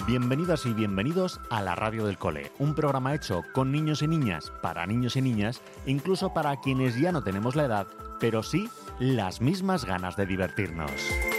Bienvenidas y bienvenidos a la Radio del Cole, un programa hecho con niños y niñas, para niños y niñas, incluso para quienes ya no tenemos la edad, pero sí las mismas ganas de divertirnos.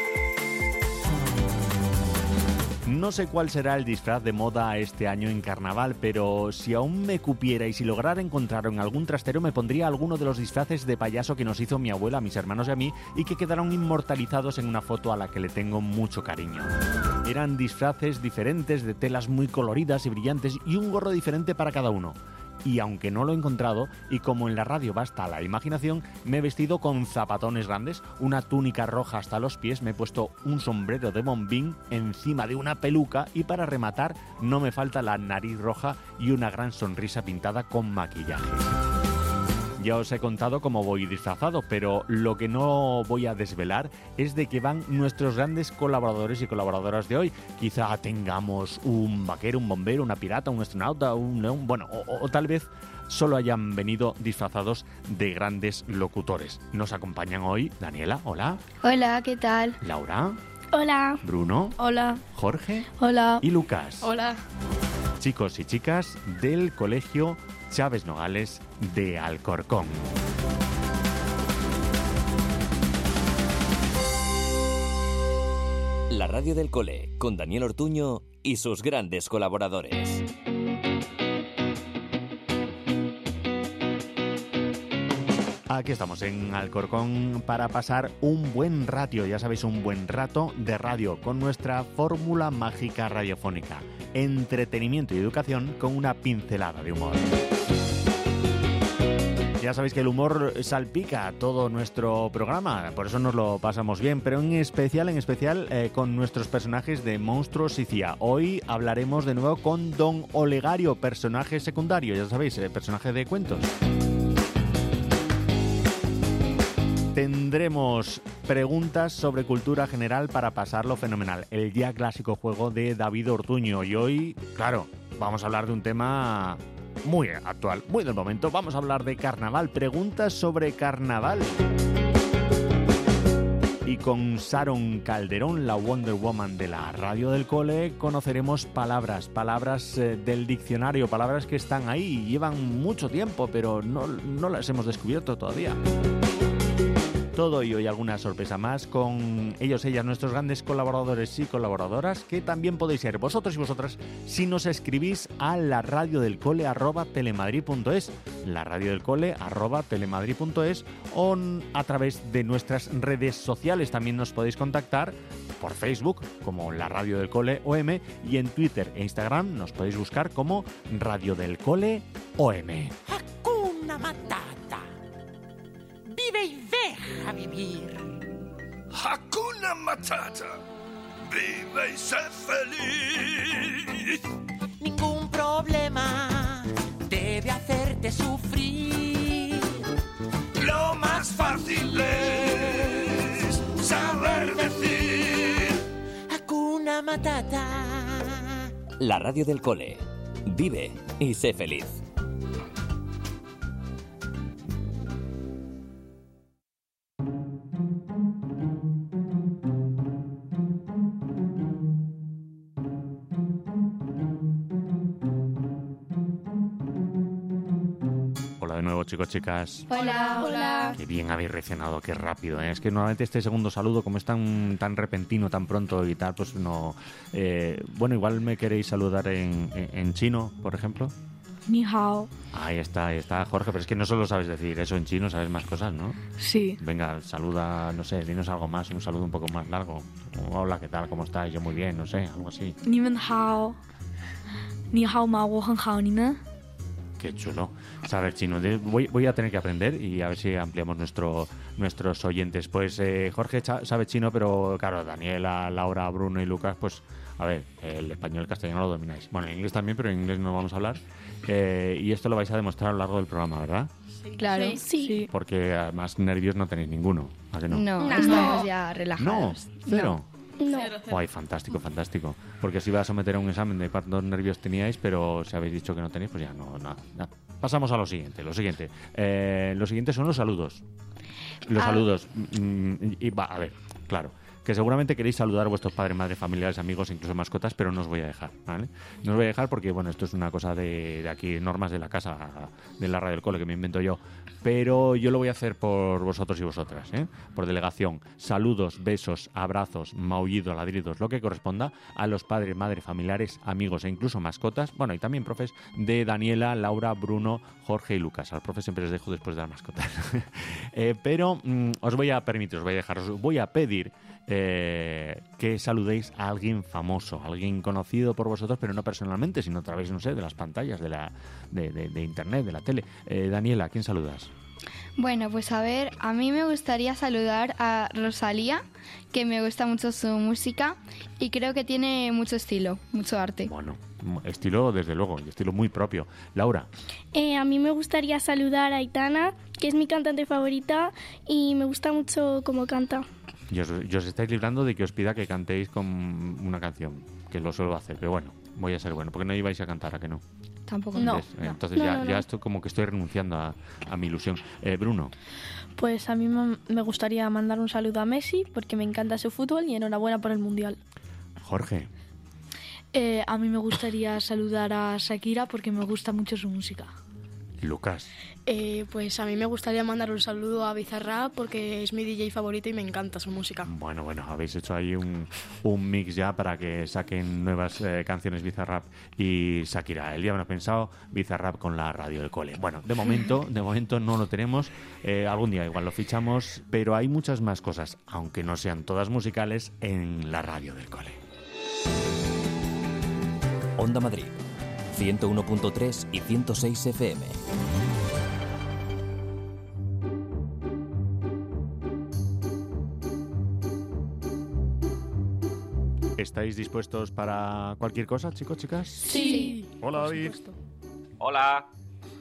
No sé cuál será el disfraz de moda este año en carnaval, pero si aún me cupiera y si lograra encontrar en algún trastero, me pondría alguno de los disfraces de payaso que nos hizo mi abuela, mis hermanos y a mí, y que quedaron inmortalizados en una foto a la que le tengo mucho cariño. Eran disfraces diferentes, de telas muy coloridas y brillantes, y un gorro diferente para cada uno. Y aunque no lo he encontrado, y como en la radio basta la imaginación, me he vestido con zapatones grandes, una túnica roja hasta los pies, me he puesto un sombrero de bombín encima de una peluca y para rematar no me falta la nariz roja y una gran sonrisa pintada con maquillaje. Ya os he contado cómo voy disfrazado, pero lo que no voy a desvelar es de que van nuestros grandes colaboradores y colaboradoras de hoy. Quizá tengamos un vaquero, un bombero, una pirata, un astronauta, un león, bueno, o tal vez solo hayan venido disfrazados de grandes locutores. Nos acompañan hoy Daniela, hola. Hola, ¿qué tal? Laura. Hola. Bruno. Hola. Jorge. Hola. Y Lucas. Hola. Chicos y chicas del Colegio Chávez Nogales de Alcorcón. La Radio del Cole, con Daniel Ortuño y sus grandes colaboradores. Aquí estamos en Alcorcón para pasar un buen rato, ya sabéis, un buen rato de radio con nuestra fórmula mágica radiofónica. Entretenimiento y educación con una pincelada de humor. Ya sabéis que el humor salpica todo nuestro programa, por eso nos lo pasamos bien, pero en especial con nuestros personajes de Monstruos y CIA. Hoy hablaremos de nuevo con Don Olegario, personaje secundario, ya sabéis, personaje de cuentos. Tendremos preguntas sobre cultura general para pasarlo fenomenal. El ya clásico juego de David Ortuño. Y hoy, claro, vamos a hablar de un tema muy actual, muy del momento. Vamos a hablar de carnaval. Preguntas sobre carnaval. Y con Sharon Calderón, la Wonder Woman de la Radio del Cole, conoceremos palabras del diccionario, palabras que están ahí y llevan mucho tiempo, pero no las hemos descubierto todavía. Todo ello y alguna sorpresa más con ellos, ellas, nuestros grandes colaboradores y colaboradoras, que también podéis ser vosotros y vosotras si nos escribís a laradiodelcole@telemadrid.es, laradiodelcole@telemadrid.es, o a través de nuestras redes sociales. También nos podéis contactar por Facebook como La Radio del Cole OM, y en Twitter e Instagram nos podéis buscar como Radio del Cole OM. Hakuna Matata. Vive y deja vivir. Hakuna Matata. Vive y sé feliz. Ningún problema debe hacerte sufrir. Lo más fácil es saber decir Hakuna Matata. La Radio del Cole. Vive y sé feliz. De nuevo, chicos, chicas. Hola. Hola. Qué bien habéis reaccionado, qué rápido, ¿eh? Es que normalmente este segundo saludo, como es tan repentino, tan pronto y tal, pues no... bueno, igual me queréis saludar en chino, por ejemplo. Ni hao. Ahí está, Jorge, pero es que no solo sabes decir eso en chino, sabes más cosas, ¿no? Sí. Venga, saluda, no sé, dinos algo más, un saludo un poco más largo. Hola, ¿qué tal? ¿Cómo estáis? Yo muy bien, no sé, algo así. Ni men hao. Ni hao ma, wo hen hao, ni men. Qué chulo. Saber chino. Voy a tener que aprender y a ver si ampliamos nuestros oyentes. Pues Jorge sabe chino, pero claro, Daniela, Laura, Bruno y Lucas, pues a ver, el español y el castellano lo domináis. Bueno, el inglés también, pero en inglés no vamos a hablar. Y esto lo vais a demostrar a lo largo del programa, ¿verdad? Claro, sí. Porque además nervios no tenéis ninguno. ¿A que no? No, estamos ya relajados. No, cero. No. Guay, fantástico. Porque os iba a someter a un examen de cuántos nervios teníais, pero si habéis dicho que no tenéis, pues ya no, nada. Pasamos a lo siguiente. Lo siguiente son los saludos. Los saludos. Y va, a ver, claro. que seguramente queréis saludar a vuestros padres, madres, familiares, amigos, incluso mascotas, pero no os voy a dejar, ¿vale? No os voy a dejar porque, bueno, esto es una cosa de aquí, normas de la casa, de la radio del cole, que me invento yo. Pero yo lo voy a hacer por vosotros y vosotras, ¿eh? Por delegación. Saludos, besos, abrazos, maullidos, ladridos, lo que corresponda a los padres, madres, familiares, amigos e incluso mascotas, bueno, y también profes de Daniela, Laura, Bruno, Jorge y Lucas. Al profe siempre les dejo después de las mascotas. Pero os voy a permitir, os voy a pedir que saludéis a alguien famoso, alguien conocido por vosotros, pero no personalmente, sino a través, no sé, de las pantallas, de internet, de la tele. Daniela, ¿a quién saludas? Bueno, pues a ver, a mí me gustaría saludar a Rosalía, que me gusta mucho su música y creo que tiene mucho estilo, mucho arte. Bueno, estilo desde luego, y estilo muy propio. Laura. A mí me gustaría saludar a Aitana, que es mi cantante favorita y me gusta mucho cómo canta. Y os estáis librando de que os pida que cantéis con una canción, que lo suelo hacer, pero bueno, voy a ser bueno, porque no ibais a cantar, ¿a que no? Tampoco. No. Entonces ya estoy como que estoy renunciando a mi ilusión. Bruno. Pues a mí me gustaría mandar un saludo a Messi porque me encanta su fútbol y enhorabuena por el Mundial. Jorge. A mí me gustaría saludar a Shakira porque me gusta mucho su música. Lucas. Pues a mí me gustaría mandar un saludo a Bizarrap porque es mi DJ favorito y me encanta su música. Bueno, habéis hecho ahí un mix ya para que saquen nuevas canciones Bizarrap y Shakira. El día menos pensado, Bizarrap con la radio del cole. Bueno, de momento no lo tenemos. Algún día igual lo fichamos, pero hay muchas más cosas, aunque no sean todas musicales, en la radio del cole. Onda Madrid, 101.3 y 106 FM. ¿Estáis dispuestos para cualquier cosa, chicos, chicas? Sí. Hola, David. Hola.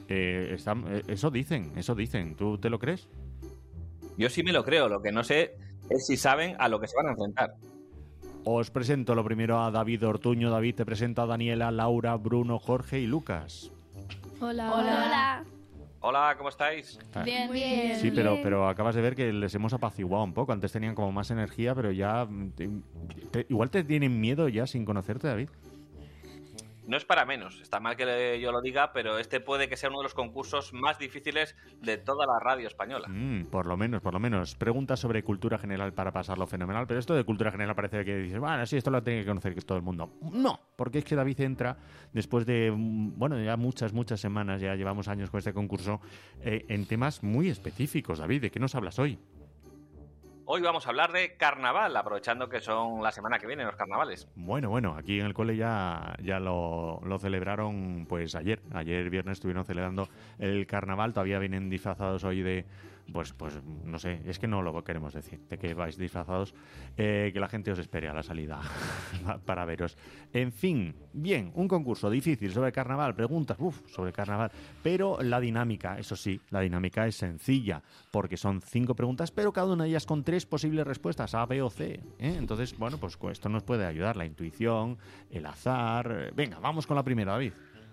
Eso dicen. ¿Tú te lo crees? Yo sí me lo creo, lo que no sé es si saben a lo que se van a enfrentar. Os presento lo primero a David Ortuño. David, te presento a Daniela, Laura, Bruno, Jorge y Lucas. Hola. Hola, ¿cómo estáis? Bien. Sí, pero acabas de ver que les hemos apaciguado un poco. Antes tenían como más energía, pero ya... igual te tienen miedo ya sin conocerte, David. No es para menos, está mal que yo lo diga, pero este puede que sea uno de los concursos más difíciles de toda la radio española. Por lo menos. Preguntas sobre cultura general para pasarlo fenomenal, pero esto de cultura general parece que dices, bueno, sí, esto lo tiene que conocer todo el mundo. No, porque es que David entra después de, ya muchas semanas, ya llevamos años con este concurso, en temas muy específicos. David, ¿de qué nos hablas hoy? Hoy vamos a hablar de carnaval, aprovechando que son la semana que viene los carnavales. Bueno, aquí en el cole ya lo celebraron pues ayer viernes estuvieron celebrando el carnaval, todavía vienen disfrazados hoy de, pues no sé, es que no lo queremos decir, de que vais disfrazados, que la gente os espere a la salida para veros. En fin, bien, un concurso difícil sobre carnaval, preguntas sobre carnaval, pero la dinámica, eso sí, la dinámica es sencilla, porque son 5 preguntas, pero cada una de ellas con 3 posibles respuestas, A, B o C, ¿eh? Entonces, bueno, pues esto nos puede ayudar, la intuición, el azar. Venga, vamos con la primera, David.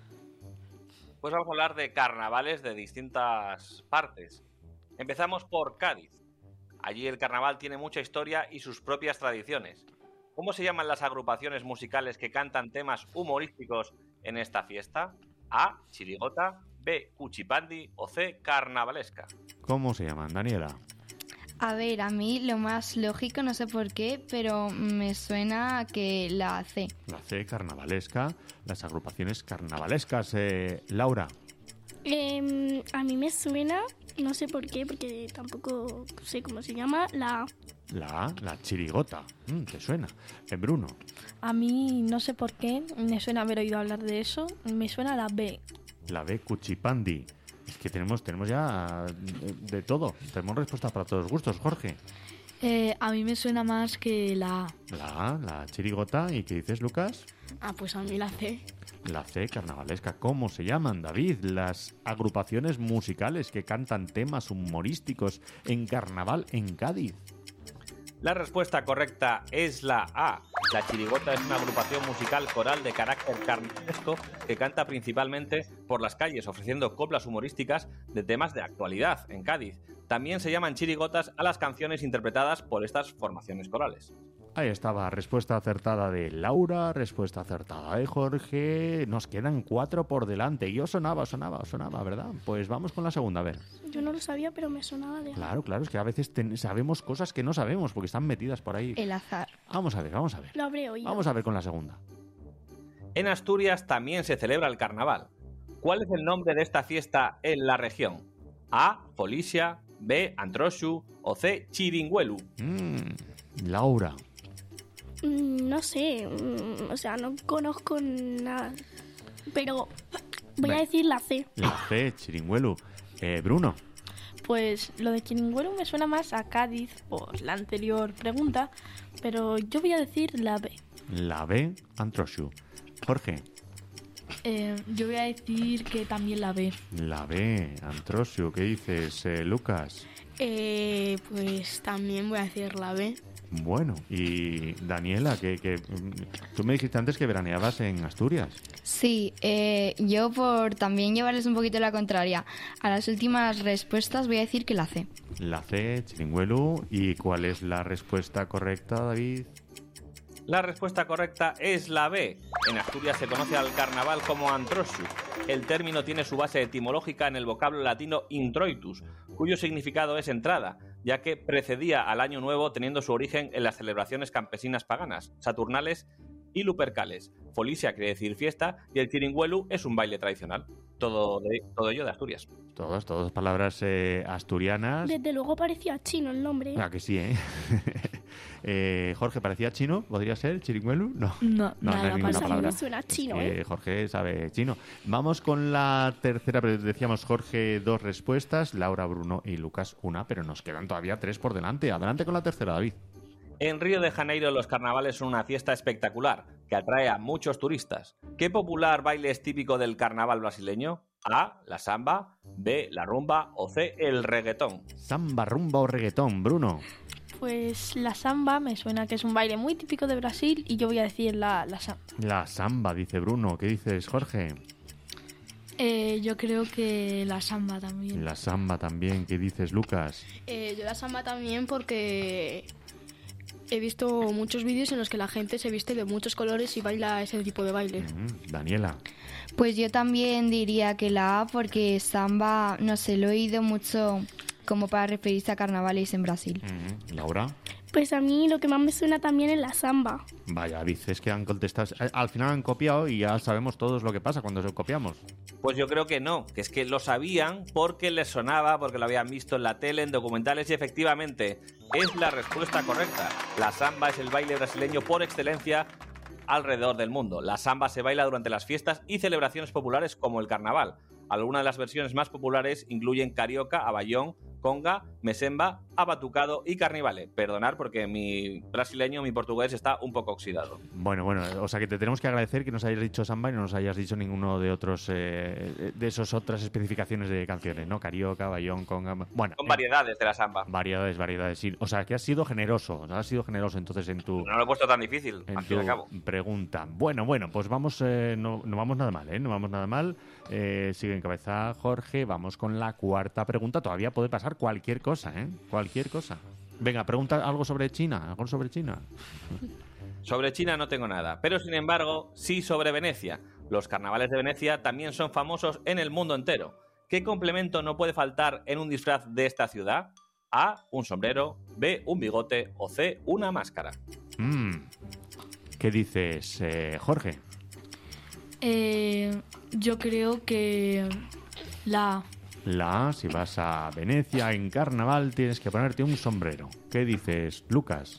Pues vamos a hablar de carnavales de distintas partes. Empezamos por Cádiz. Allí el carnaval tiene mucha historia y sus propias tradiciones. ¿Cómo se llaman las agrupaciones musicales que cantan temas humorísticos en esta fiesta? A, chirigota, B, cuchipandi o C, carnavalesca. ¿Cómo se llaman, Daniela? A ver, a mí lo más lógico, no sé por qué, pero me suena a que la C. La C, carnavalesca, las agrupaciones carnavalescas. Laura. A mí me suena, no sé por qué, porque tampoco sé cómo se llama, la A. La chirigota. ¿Te suena? Bruno. A mí no sé por qué, me suena haber oído hablar de eso, me suena la B. La B, cuchipandi. Es que tenemos ya de todo. Tenemos respuestas para todos los gustos. Jorge. A mí me suena más que la A. La chirigota. ¿Y qué dices, Lucas? Pues a mí la C. La C, carnavalesca. ¿Cómo se llaman, David? Las agrupaciones musicales que cantan temas humorísticos en carnaval en Cádiz. La respuesta correcta es la A. La chirigota es una agrupación musical coral de carácter carnavalesco que canta principalmente por las calles, ofreciendo coplas humorísticas de temas de actualidad en Cádiz. También se llaman chirigotas a las canciones interpretadas por estas formaciones corales. Ahí estaba, respuesta acertada de Laura, respuesta acertada de Jorge. Nos quedan 4 por delante. Yo sonaba, ¿verdad? Pues vamos con la segunda, a ver. Yo no lo sabía, pero me sonaba de algo. Claro, es que a veces sabemos cosas que no sabemos porque están metidas por ahí. El azar. Vamos a ver. Lo habré oído. Vamos a ver con la segunda. En Asturias también se celebra el carnaval. ¿Cuál es el nombre de esta fiesta en la región? A. Folisia, B. Antrosxu o C. Chiringuelu. Laura. No sé, o sea, no conozco nada. Pero voy a decir la C. La C, Chiringuelu. Bruno. Pues lo de Chiringuelu me suena más a Cádiz por la anterior pregunta, pero yo voy a decir la B. La B, Antrosxu. Jorge. Yo voy a decir que también la B. La B, Antrosxu. ¿Qué dices, Lucas? Pues también voy a decir la B. Bueno, y Daniela, que tú me dijiste antes que veraneabas en Asturias. Sí, yo por también llevarles un poquito la contraria a las últimas respuestas voy a decir que la C. La C, Chiringuelu. ¿Y cuál es la respuesta correcta, David? La respuesta correcta es la B. En Asturias se conoce al carnaval como Antrosxu. El término tiene su base etimológica en el vocablo latino introitus, cuyo significado es entrada, ya que precedía al Año Nuevo teniendo su origen en las celebraciones campesinas paganas, saturnales y lupercales. Folisia quiere decir fiesta y el chiringuelu es un baile tradicional. Todo ello de Asturias. Todas palabras asturianas. Desde luego parecía chino el nombre. Ah, que sí, ¿eh? Jorge, ¿parecía chino? ¿Podría ser chiringuelu? No, nada hay ninguna más. palabra. Suena chino, Jorge sabe chino. Vamos con la tercera, pero decíamos Jorge 2 respuestas, Laura, Bruno y Lucas 1, pero nos quedan todavía 3 por delante. Adelante con la tercera, David. En Río de Janeiro los carnavales son una fiesta espectacular que atrae a muchos turistas. ¿Qué popular baile es típico del carnaval brasileño? A. La samba, B. La rumba o C. El reggaetón. Samba, rumba o reggaetón, Bruno. Pues la samba me suena que es un baile muy típico de Brasil y yo voy a decir la samba. La samba, dice Bruno. ¿Qué dices, Jorge? Yo creo que la samba también. La samba también. ¿Qué dices, Lucas? Yo la samba también porque he visto muchos vídeos en los que la gente se viste de muchos colores y baila ese tipo de baile. Daniela. Pues yo también diría que la A porque samba, no sé, lo he oído mucho como para referirse a carnavales en Brasil. Laura. Pues a mí lo que más me suena también es la samba. Vaya, dices que han contestado. Al final han copiado y ya sabemos todos lo que pasa cuando copiamos. Pues yo creo que no, que es que lo sabían porque les sonaba, porque lo habían visto en la tele, en documentales y efectivamente es la respuesta correcta. La samba es el baile brasileño por excelencia alrededor del mundo. La samba se baila durante las fiestas y celebraciones populares como el carnaval. Algunas de las versiones más populares incluyen carioca, abaión, conga, mesemba, abatucado y carnivale. Perdonar porque mi brasileño, mi portugués está un poco oxidado. Bueno, o sea que te tenemos que agradecer que nos hayas dicho samba y no nos hayas dicho ninguno de otros de esas otras especificaciones de canciones, ¿no? Carioca, abaión, conga... Bueno, son variedades de la samba. Variedades, sí. O sea que has sido generoso entonces en tu... No lo he puesto tan difícil, en al fin y al cabo. Pregunta. Bueno, pues vamos, no vamos nada mal, ¿eh? No vamos nada mal. Sigue en cabeza Jorge, vamos con la cuarta pregunta. Todavía puede pasar cualquier cosa, ¿eh? Cualquier cosa. Venga, pregunta algo sobre China. Sobre China no tengo nada, pero sin embargo, sí sobre Venecia. Los carnavales de Venecia también son famosos en el mundo entero. ¿Qué complemento no puede faltar en un disfraz de esta ciudad? A, un sombrero, B, un bigote o C, una máscara. ¿Qué dices, Jorge? Yo creo que la A. La A, si vas a Venecia en carnaval tienes que ponerte un sombrero. ¿Qué dices, Lucas?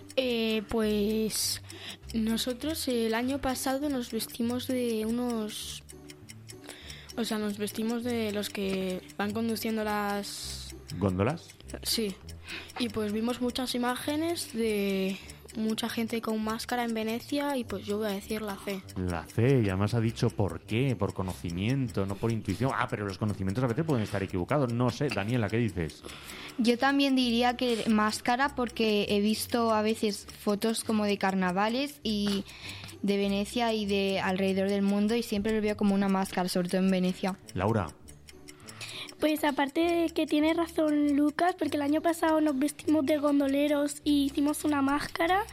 Pues nosotros el año pasado nos vestimos de unos... O sea, nos vestimos de los que van conduciendo las... ¿Góndolas? Sí. Y pues vimos muchas imágenes de mucha gente con máscara en Venecia y pues yo voy a decir la C. La C, y además ha dicho por qué, por conocimiento, no por intuición. Pero los conocimientos a veces pueden estar equivocados. No sé, Daniela, ¿qué dices? Yo también diría que máscara porque he visto a veces fotos como de carnavales y de Venecia y de alrededor del mundo y siempre lo veo como una máscara, sobre todo en Venecia. Laura. Pues aparte de que tiene razón Lucas, porque el año pasado nos vestimos de gondoleros y hicimos una máscara.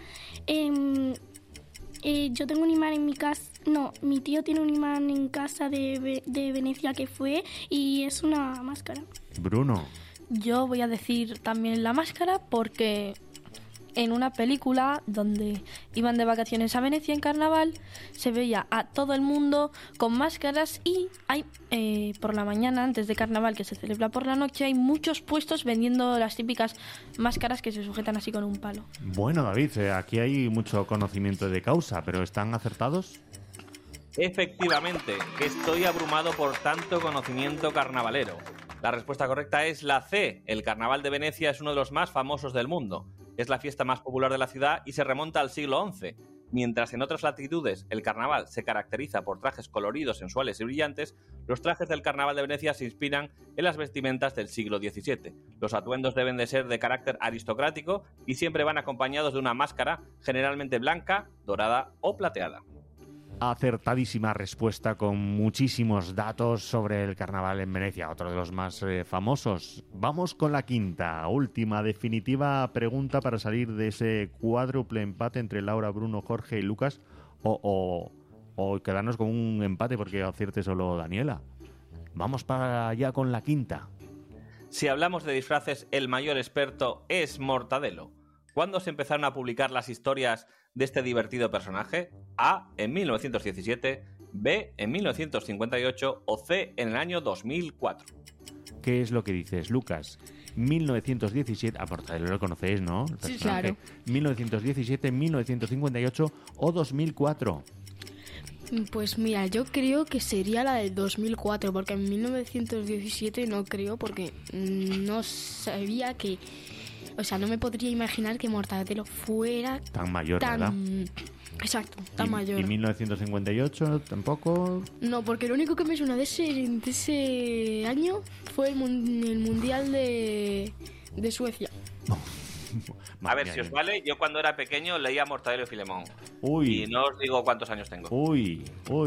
Yo tengo un imán en mi casa. No, mi tío tiene un imán en casa de Venecia que fue y es una máscara. Bruno. Yo voy a decir también la máscara porque en una película donde iban de vacaciones a Venecia en carnaval se veía a todo el mundo con máscaras y hay por la mañana antes de carnaval, que se celebra por la noche, hay muchos puestos vendiendo las típicas máscaras que se sujetan así con un palo. Bueno, David, aquí hay mucho conocimiento de causa, pero ¿están acertados? Efectivamente, estoy abrumado por tanto conocimiento carnavalero. La respuesta correcta es la C. El Carnaval de Venecia es uno de los más famosos del mundo. Es la fiesta más popular de la ciudad y se remonta al siglo XI. Mientras en otras latitudes el carnaval se caracteriza por trajes coloridos, sensuales y brillantes, los trajes del Carnaval de Venecia se inspiran en las vestimentas del siglo XVII. Los atuendos deben de ser de carácter aristocrático y siempre van acompañados de una máscara, generalmente blanca, dorada o plateada. Acertadísima respuesta con muchísimos datos sobre el carnaval en Venecia, otro de los más famosos. Vamos con la quinta, última, definitiva pregunta para salir de ese cuádruple empate entre Laura, Bruno, Jorge y Lucas o quedarnos con un empate porque acierte solo Daniela. Vamos para allá con la quinta. Si hablamos de disfraces, el mayor experto es Mortadelo. ¿Cuándo se empezaron a publicar las historias de este divertido personaje? A, en 1917, B, en 1958 o C, en el año 2004. ¿Qué es lo que dices, Lucas? 1917, a Mortadelo lo conocéis, ¿no? El Sí, personaje. claro. 1917, 1958 o 2004. Pues mira, yo creo que sería la del 2004, porque en 1917 no creo, porque no sabía que... O sea, no me podría imaginar que Mortadelo fuera Tan mayor, ¿verdad? Exacto, tan mayor. ¿Y 1958 tampoco? No, porque lo único que me suena de ese año fue el Mundial de Suecia. A ver, si os vale, yo cuando era pequeño leía Mortadelo y Filemón. Uy. Y no os digo cuántos años tengo. Uy.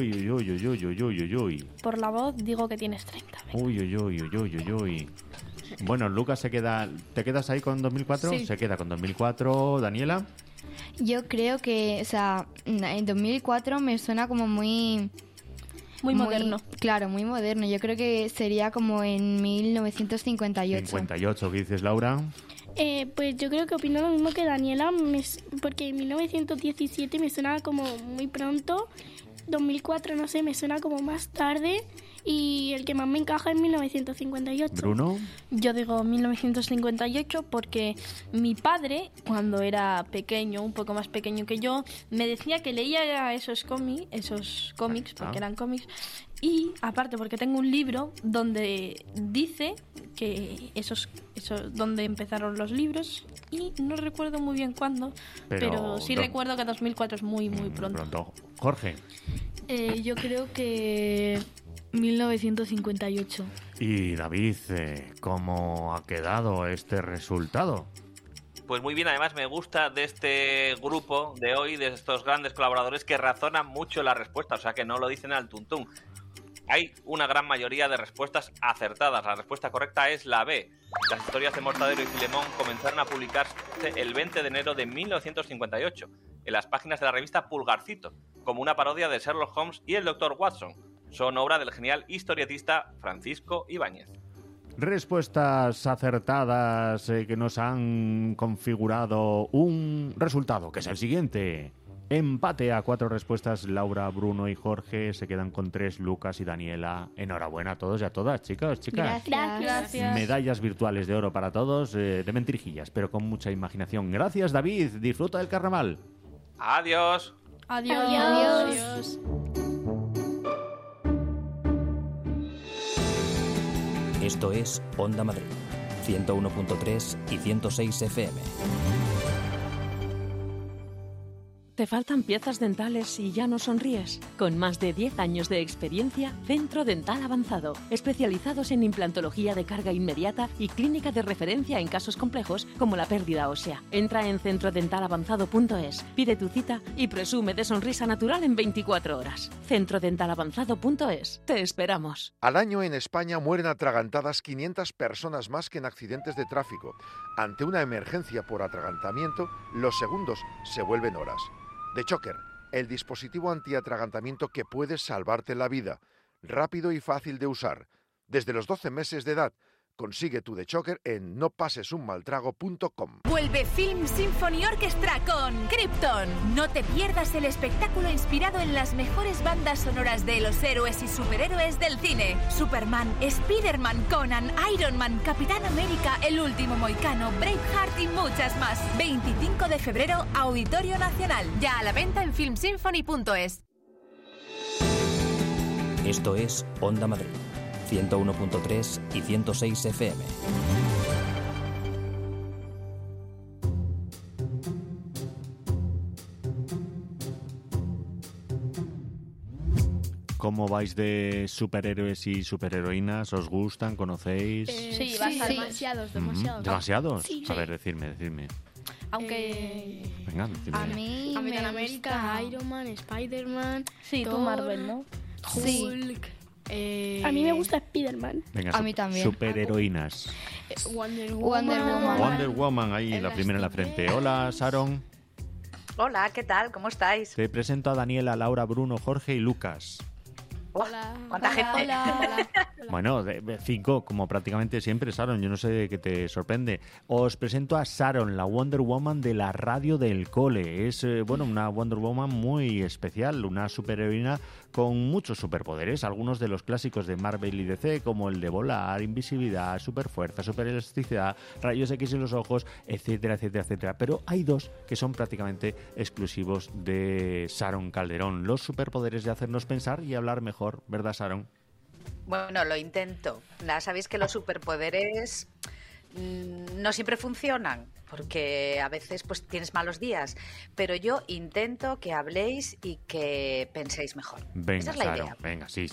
Por la voz digo que tienes 30. Uy. Bueno, Lucas se queda... ¿Te quedas ahí con 2004? Sí. Se queda con 2004. ¿Daniela? Yo creo que, o sea, en 2004 me suena como muy moderno. Claro, muy moderno. Yo creo que sería como en 1958. 58, ¿qué dices, Laura? Pues yo creo que opino lo mismo que Daniela, porque en 1917 me suena como muy pronto, 2004 no sé, me suena como más tarde y el que más me encaja es 1958. ¿Bruno? Yo digo 1958 porque mi padre, cuando era pequeño, un poco más pequeño que yo, me decía que leía esos cómics, porque eran cómics, y aparte porque tengo un libro donde dice que esos donde empezaron los libros y no recuerdo muy bien cuándo, pero sí recuerdo que 2004 es muy pronto. Jorge. Yo creo que 1958. Y David, ¿cómo ha quedado este resultado? Pues muy bien, además me gusta de este grupo de hoy, de estos grandes colaboradores que razonan mucho la respuesta, o sea que no lo dicen al tuntún. Hay una gran mayoría de respuestas acertadas. La respuesta correcta es la B. Las historias de Mortadelo y Filemón comenzaron a publicarse el 20 de enero de 1958 en las páginas de la revista Pulgarcito, como una parodia de Sherlock Holmes y el Dr. Watson. Son obra del genial historietista Francisco Ibáñez. Respuestas acertadas que nos han configurado un resultado, que es el siguiente. Empate a 4 respuestas. Laura, Bruno y Jorge se quedan con 3. Lucas y Daniela. Enhorabuena a todos y a todas, chicas. Gracias. Medallas virtuales de oro para todos, de mentirijillas, pero con mucha imaginación. Gracias, David. Disfruta del carnaval. Adiós. Adiós. Esto es Onda Madrid, 101.3 y 106 FM. ¿Te faltan piezas dentales y ya no sonríes? Con más de 10 años de experiencia, Centro Dental Avanzado, especializados en implantología de carga inmediata y clínica de referencia en casos complejos como la pérdida ósea. Entra en centrodentalavanzado.es, pide tu cita y presume de sonrisa natural en 24 horas. Centrodentalavanzado.es. Te esperamos. Al año en España mueren atragantadas 500 personas más que en accidentes de tráfico. Ante una emergencia por atragantamiento, los segundos se vuelven horas. DeChocker, el dispositivo antiatragantamiento que puede salvarte la vida. Rápido y fácil de usar. Desde los 12 meses de edad. Consigue tu DeChocker en nopasesunmaltrago.com. Vuelve Film Symphony Orchestra con Krypton. No te pierdas el espectáculo inspirado en las mejores bandas sonoras de los héroes y superhéroes del cine. Superman, Spider-Man, Conan, Iron Man, Capitán América, El Último Mohicano, Braveheart y muchas más. 25 de febrero, Auditorio Nacional. Ya a la venta en filmsymphony.es. Esto es Onda Madrid. 101.3 y 106 FM. ¿Cómo vais de superhéroes y superheroínas? ¿Os gustan? ¿Conocéis? Sí, demasiados. ¿Demasiados? Sí. A ver, decidme. Aunque... Venga, decidme. A mí Capitán me América, gusta... Iron Man, Spider-Man, Sí, tú Thor, Marvel, ¿no? Sí. Hulk. A mí me gusta Spider-Man. Venga, A mí también. superheroínas. Wonder Woman. Wonder Woman, ahí, la primera en la frente. Hola, Sharon. Hola, ¿qué tal? ¿Cómo estáis? Te presento a Daniela, Laura, Bruno, Jorge y Lucas. Hola. ¿Cuánta gente? Hola. Bueno, de 5, como prácticamente siempre, Sharon. Yo no sé qué te sorprende. Os presento a Sharon, la Wonder Woman de la radio del cole. Es, una Wonder Woman muy especial, una superheroína con muchos superpoderes, algunos de los clásicos de Marvel y DC, como el de volar, invisibilidad, superfuerza, superelasticidad, rayos X en los ojos, etcétera, etcétera, etcétera. Pero hay dos que son prácticamente exclusivos de Sharon Calderón, los superpoderes de hacernos pensar y hablar mejor, ¿verdad, Sharon? Bueno, lo intento. Sabéis que los superpoderes no siempre funcionan, porque a veces pues tienes malos días, pero yo intento que habléis y que penséis mejor. Venga, esa es la Sharon, idea. venga, sí,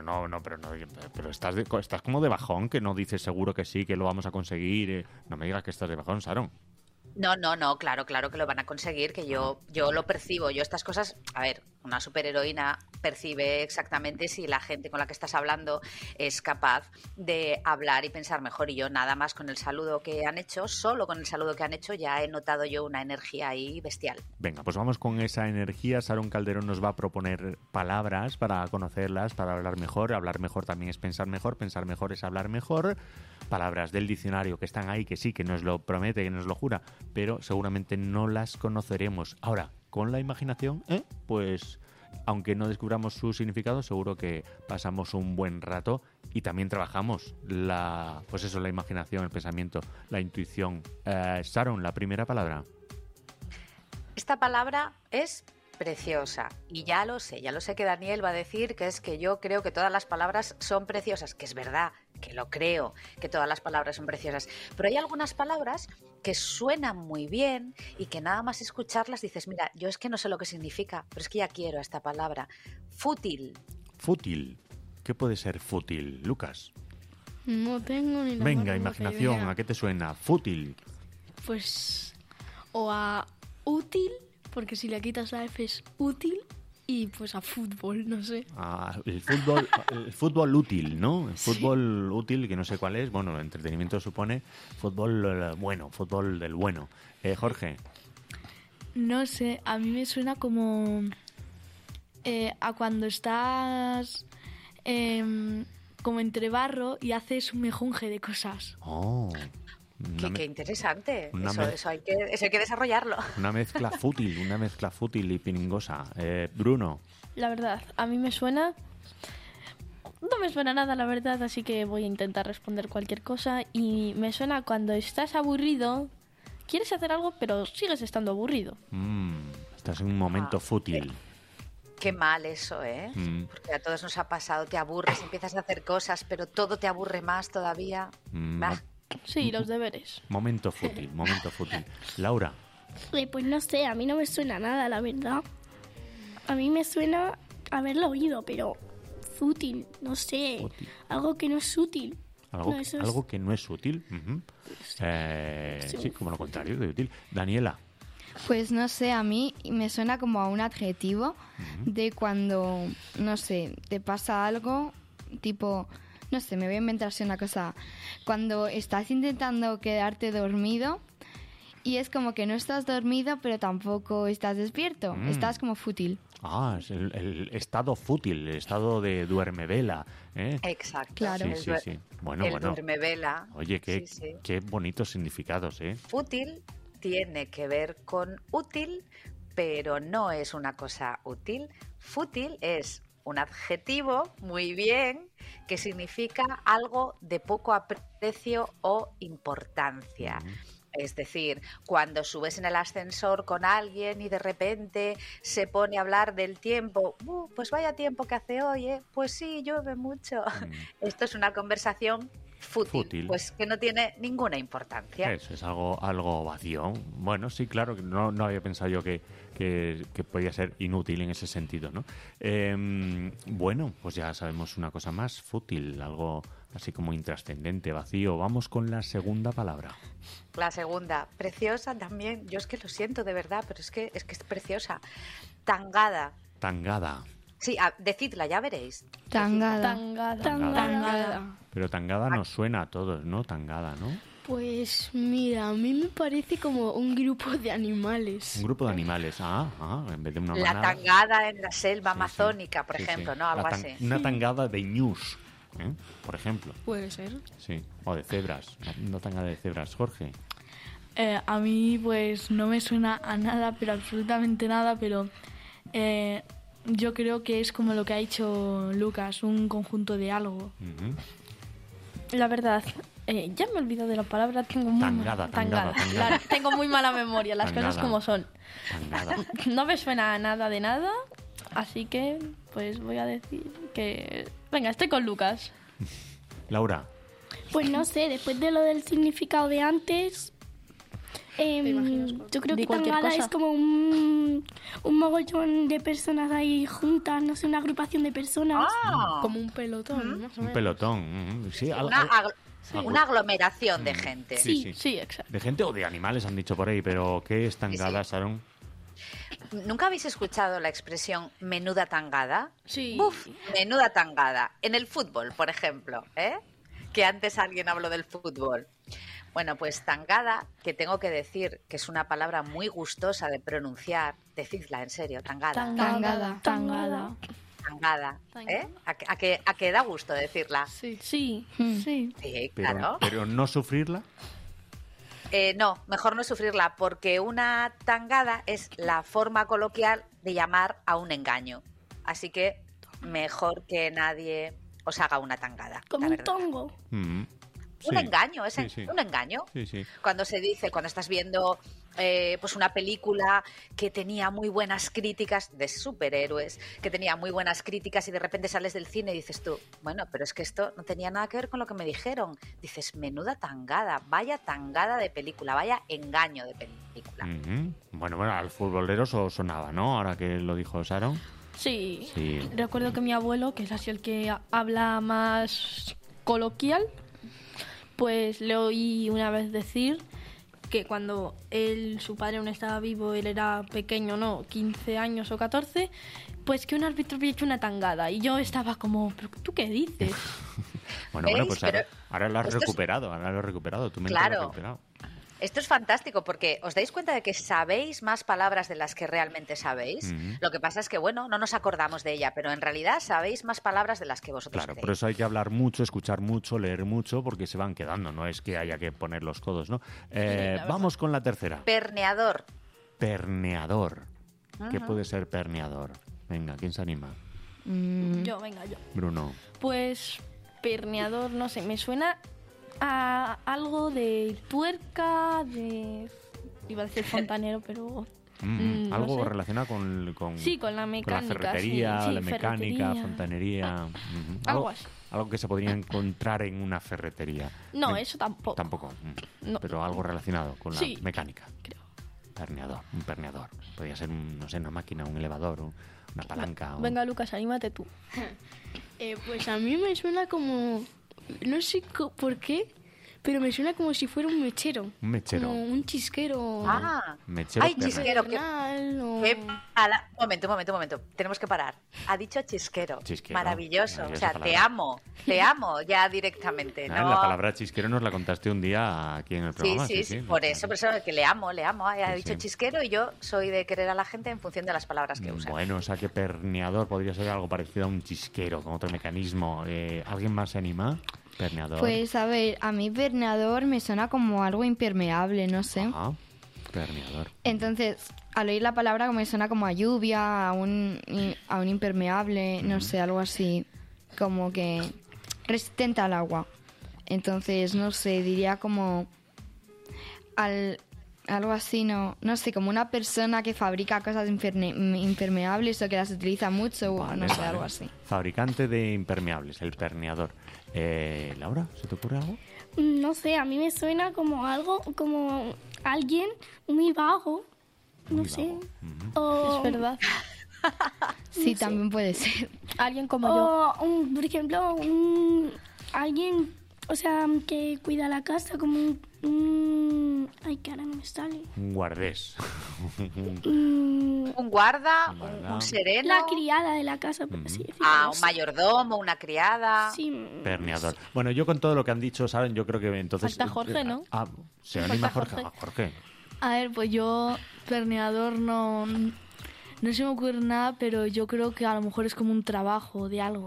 pero estás como de bajón, que no dices seguro que sí, que lo vamos a conseguir. No me digas que estás de bajón, Sharon. No, claro que lo van a conseguir, que yo lo percibo. Yo estas cosas, a ver, una superheroína percibe exactamente si la gente con la que estás hablando es capaz de hablar y pensar mejor. Y yo nada más con el saludo que han hecho, solo con el saludo que han hecho, ya he notado yo una energía ahí bestial. Venga, pues vamos con esa energía. Sharon Calderón nos va a proponer palabras para conocerlas, para hablar mejor. Hablar mejor también es pensar mejor es hablar mejor. Palabras del diccionario que están ahí, que sí, que nos lo promete, que nos lo jura, pero seguramente no las conoceremos. Ahora, con la imaginación, pues aunque no descubramos su significado, seguro que pasamos un buen rato y también trabajamos la imaginación, el pensamiento, la intuición. Sharon, la primera palabra. Esta palabra es preciosa y ya lo sé que Daniel va a decir que es que yo creo que todas las palabras son preciosas, que es verdad, que lo creo, que todas las palabras son preciosas, pero hay algunas palabras que suenan muy bien y que nada más escucharlas dices, mira, yo es que no sé lo que significa, pero es que ya quiero esta palabra. Fútil. Fútil. ¿Qué puede ser fútil, Lucas? No tengo ni la Venga, más imaginación, idea. ¿a qué te suena? Fútil. Pues o a útil, porque si le quitas la F es útil, y pues a fútbol, no sé. El fútbol útil, ¿no? El fútbol útil, que no sé cuál es. Bueno, entretenimiento supone fútbol bueno, fútbol del bueno. Jorge. No sé, a mí me suena como a cuando estás como entre barro y haces un mejunje de cosas. Oh. Qué interesante. Una Eso hay que desarrollarlo. Una mezcla fútil y piringosa. Bruno. La verdad, a mí me suena... No me suena nada, la verdad, así que voy a intentar responder cualquier cosa. Y me suena cuando estás aburrido, quieres hacer algo, pero sigues estando aburrido. Estás en un momento fútil. Qué mal eso, ¿eh? Porque a todos nos ha pasado, te aburres, empiezas a hacer cosas, pero todo te aburre más todavía. Sí, los deberes. Momento fútil. Laura. Pues no sé, a mí no me suena nada, la verdad. A mí me suena haberlo oído, pero fútil, no sé. Fútil. Algo que no es útil. Algo, No, eso es- algo que no es útil. Sí, como lo contrario de útil. Daniela. Pues no sé, a mí me suena como a un adjetivo de cuando, no sé, te pasa algo, tipo, no sé, me voy a inventar así una cosa. Cuando estás intentando quedarte dormido y es como que no estás dormido, pero tampoco estás despierto. Estás como fútil. Ah, es el estado fútil, el estado de duermevela. ¿eh? Exacto. Claro. Sí, sí. Bueno, el bueno. duermevela. Oye, qué, Sí, sí. qué bonitos significados, ¿eh? Fútil tiene que ver con útil, pero no es una cosa útil. Fútil es un adjetivo, muy bien, que significa algo de poco aprecio o importancia. Es decir, cuando subes en el ascensor con alguien y de repente se pone a hablar del tiempo, pues vaya tiempo que hace hoy, ¿eh? Pues sí, llueve mucho. Esto es una conversación fútil, pues que no tiene ninguna importancia. Eso es algo vacío. Bueno, sí, claro, que no había pensado yo que podía ser inútil en ese sentido, ¿no? Bueno, pues ya sabemos una cosa más, fútil, algo así como intrascendente, vacío. Vamos con la segunda palabra. La segunda, preciosa también. Yo es que lo siento de verdad, pero es que es preciosa. Tangada. Tangada. Sí, decidla, ya veréis. Tangada. Tangada. Pero tangada nos suena a todos, ¿no? Tangada, ¿no? Pues mira, a mí me parece como un grupo de animales. Un grupo de animales. En vez de una La manada. tangada en la selva amazónica, por Sí, ejemplo, sí. ¿no? Algo La así. Una tangada de ñus, ¿eh? Por ejemplo. Puede ser. Sí. O de cebras. Una tangada de cebras. Jorge. A mí pues no me suena a nada, pero absolutamente nada, pero yo creo que es como lo que ha dicho Lucas, un conjunto de algo. La verdad, ya me he olvidado de la palabra, tengo muy Tangada. Claro, tengo muy mala memoria, las Tangada. cosas como son. Tangada. No me suena a nada de nada, así que pues voy a decir que... Venga, estoy con Lucas. Laura. Pues no sé, después de lo del significado de antes, yo creo Di que cualquier tangada cosa. es como un mogollón de personas ahí juntas, no sé, una agrupación de personas. Como un pelotón, más o Un menos. pelotón. Sí, Una aglomeración de gente. Sí, exacto. De gente o de animales han dicho por ahí, pero ¿qué es tangada, Sharon? ¿Nunca habéis escuchado la expresión menuda tangada? Sí. Buf, menuda tangada. En el fútbol, por ejemplo, ¿eh? Que antes alguien habló del fútbol. Bueno, pues tangada, que tengo que decir que es una palabra muy gustosa de pronunciar. Decidla, en serio, tangada. Tangada. Tangada, ¿eh? ¿A que da gusto decirla? Sí. Sí, claro. Pero no sufrirla. No, mejor no sufrirla, porque una tangada es la forma coloquial de llamar a un engaño. Así que mejor que nadie os haga una tangada. Como un tongo. Un engaño, es Sí. un engaño. Sí. Cuando se dice, cuando estás viendo pues una película que tenía muy buenas críticas de superhéroes, que tenía muy buenas críticas y de repente sales del cine y dices tú, bueno, pero es que esto no tenía nada que ver con lo que me dijeron. Dices, menuda tangada, vaya tangada de película, vaya engaño de película. Bueno, al futbolero sonaba, ¿no? Ahora que lo dijo Sharon. Sí. Sí. Recuerdo que mi abuelo, que es así el que habla más coloquial, pues le oí una vez decir que cuando su padre aún estaba vivo, él era pequeño, ¿no? 15 años o 14, pues que un árbitro había hecho una tangada. Y yo estaba como, ¿pero tú qué dices? Bueno, pues Pero ahora lo has esto es- recuperado, tu mente Claro. lo has recuperado. Esto es fantástico porque os dais cuenta de que sabéis más palabras de las que realmente sabéis. Lo que pasa es que, bueno, no nos acordamos de ella, pero en realidad sabéis más palabras de las que vosotros Claro, creéis. por eso hay que hablar mucho, escuchar mucho, leer mucho, porque se van quedando, no es que haya que poner los codos, ¿no? Vamos con la tercera. Perneador. Perneador. ¿Qué Ajá. puede ser perneador? Venga, ¿quién se anima? Yo. Bruno. Pues perneador, no sé, me suena a algo de tuerca, de... Iba a decir fontanero, pero... no Algo sé. relacionado con Sí, con la mecánica, con la ferretería, sí, la mecánica, ferretería. fontanería. Algo así. Algo que se podría encontrar en una ferretería. No, eso tampoco. Tampoco. No. Pero algo relacionado con la Sí, mecánica. perneador. Podría ser, no sé, una máquina, un elevador, una palanca. Venga, Lucas, anímate tú. Pues a mí me suena como... No sé por qué, pero me suena como si fuera un mechero. Un mechero. Como un chisquero. Mechero. Ay, chisquero. O... Momento. Tenemos que parar. Ha dicho chisquero. Maravilloso. O sea, palabra. te amo ya directamente. ¿no? La palabra chisquero nos la contaste un día aquí en el programa. Sí. Por eso que le amo. Ha dicho chisquero y yo soy de querer a la gente en función de las palabras que usa. Bueno, o sea que perneador podría ser algo parecido a un chisquero, con otro mecanismo. ¿Alguien más se anima? Perneador. Pues a ver, a mí perneador me suena como algo impermeable, no sé. Perneador. Entonces, al oír la palabra me suena como a lluvia, a un impermeable, no sé, algo así, como que resistente al agua. Entonces, no sé, diría como algo así, no sé, como una persona que fabrica cosas impermeables o que las utiliza mucho, no sé, algo así. Fabricante de impermeables, el perneador. Laura, ¿se te ocurre algo? No sé, a mí me suena como algo, como alguien muy vago, no sé. O... Es verdad. Sí, también puede ser. Alguien como yo. Por ejemplo, alguien, o sea, que cuida la casa, como ay, que ahora no me sale. Un guardés. Un guarda, un sereno. La criada de la casa, por así decirlo. Un mayordomo, una criada. Sí. Perneador. Bueno, yo con todo lo que han dicho, ¿saben? Yo creo que entonces... Falta Jorge, ¿no? ¿Se anima Jorge? Jorge. A ver, pues yo, perneador, no se me ocurre nada, pero yo creo que a lo mejor es como un trabajo de algo.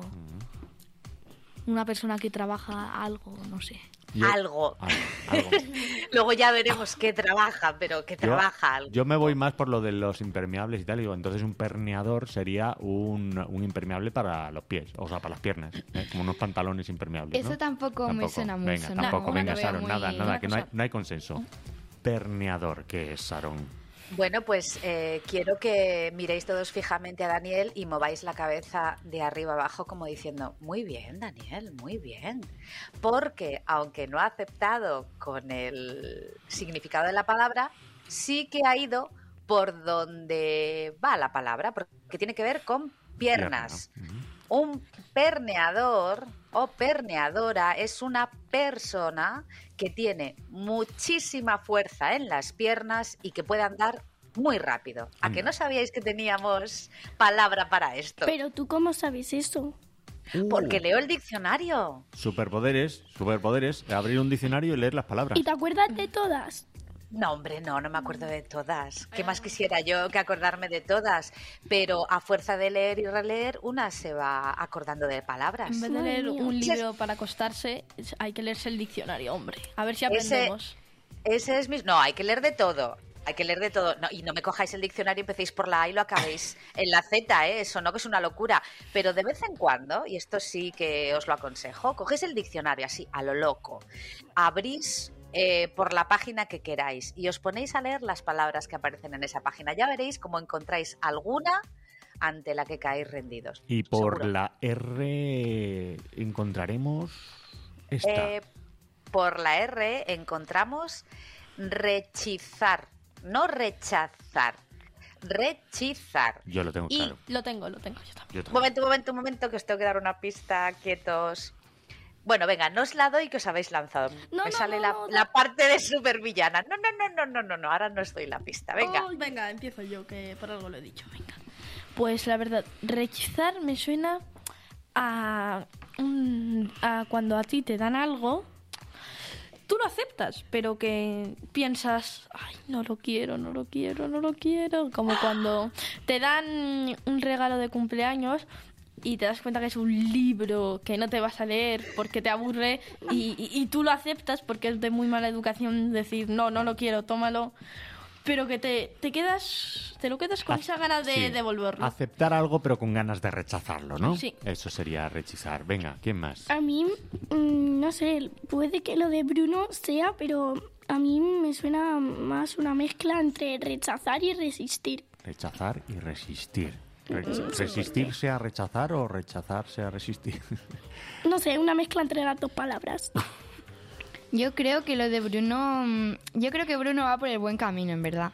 Una persona que trabaja algo, no sé. Algo. Luego ya veremos qué trabaja, pero que trabaja algo. Yo me voy más por lo de los impermeables y tal. Digo, entonces un perneador sería un impermeable para los pies, o sea, para las piernas, como unos pantalones impermeables, ¿no? Eso tampoco me suena mucho. Venga, tampoco. Venga, Sharon, nada, que no hay consenso. Perneador, ¿qué es, Sharon? Bueno, pues quiero que miréis todos fijamente a Daniel y mováis la cabeza de arriba abajo como diciendo, muy bien, Daniel, muy bien. Porque aunque no ha aceptado con el significado de la palabra, sí que ha ido por donde va la palabra, porque tiene que ver con piernas. Un perneador o perneadora es una persona que tiene muchísima fuerza en las piernas y que puede andar muy rápido. ¿A que no sabíais que teníamos palabra para esto? Pero ¿tú cómo sabes eso? Porque leo el diccionario. Superpoderes, abrir un diccionario y leer las palabras. ¿Y te acuerdas de todas? No, hombre, no me acuerdo de todas. ¿Qué más quisiera yo que acordarme de todas? Pero a fuerza de leer y releer, una se va acordando de palabras. En vez de leer un libro para acostarse, hay que leerse el diccionario, hombre. A ver si aprendemos. Ese es No, hay que leer de todo. Hay que leer de todo. No, y no me cojáis el diccionario, empecéis por la A y lo acabéis en la Z, ¿eh? Eso no, que es una locura. Pero de vez en cuando, y esto sí que os lo aconsejo, cogéis el diccionario así, a lo loco. Abrís por la página que queráis y os ponéis a leer las palabras que aparecen en esa página. Ya veréis cómo encontráis alguna ante la que caéis rendidos. Y por seguro. La R encontraremos esta. Por la R encontramos rechizar, no rechazar. Rechizar. Yo lo tengo claro. Lo tengo yo también. Un momento, que os tengo que dar una pista, quietos. Bueno, venga, no os la doy que os habéis lanzado. Me sale la parte de supervillana. No, ahora no os doy la pista. Venga. Venga, empiezo yo, que por algo lo he dicho. Venga. Pues la verdad, rechazar me suena a cuando a ti te dan algo, tú lo aceptas, pero que piensas, ay, no lo quiero. Como cuando te dan un regalo de cumpleaños y te das cuenta que es un libro que no te vas a leer porque te aburre y tú lo aceptas porque es de muy mala educación decir, no lo quiero, tómalo. Pero que te lo quedas con esa ganas de devolverlo. Aceptar algo pero con ganas de rechazarlo, ¿no? Sí. Eso sería rechazar. Venga, ¿quién más? A mí, no sé, puede que lo de Bruno sea, pero a mí me suena más una mezcla entre rechazar y resistir. Rechazar y resistir. ¿Resistirse a rechazar o rechazarse a resistir? No sé, una mezcla entre las dos palabras. Yo creo que lo de Bruno... Yo creo que Bruno va por el buen camino, en verdad.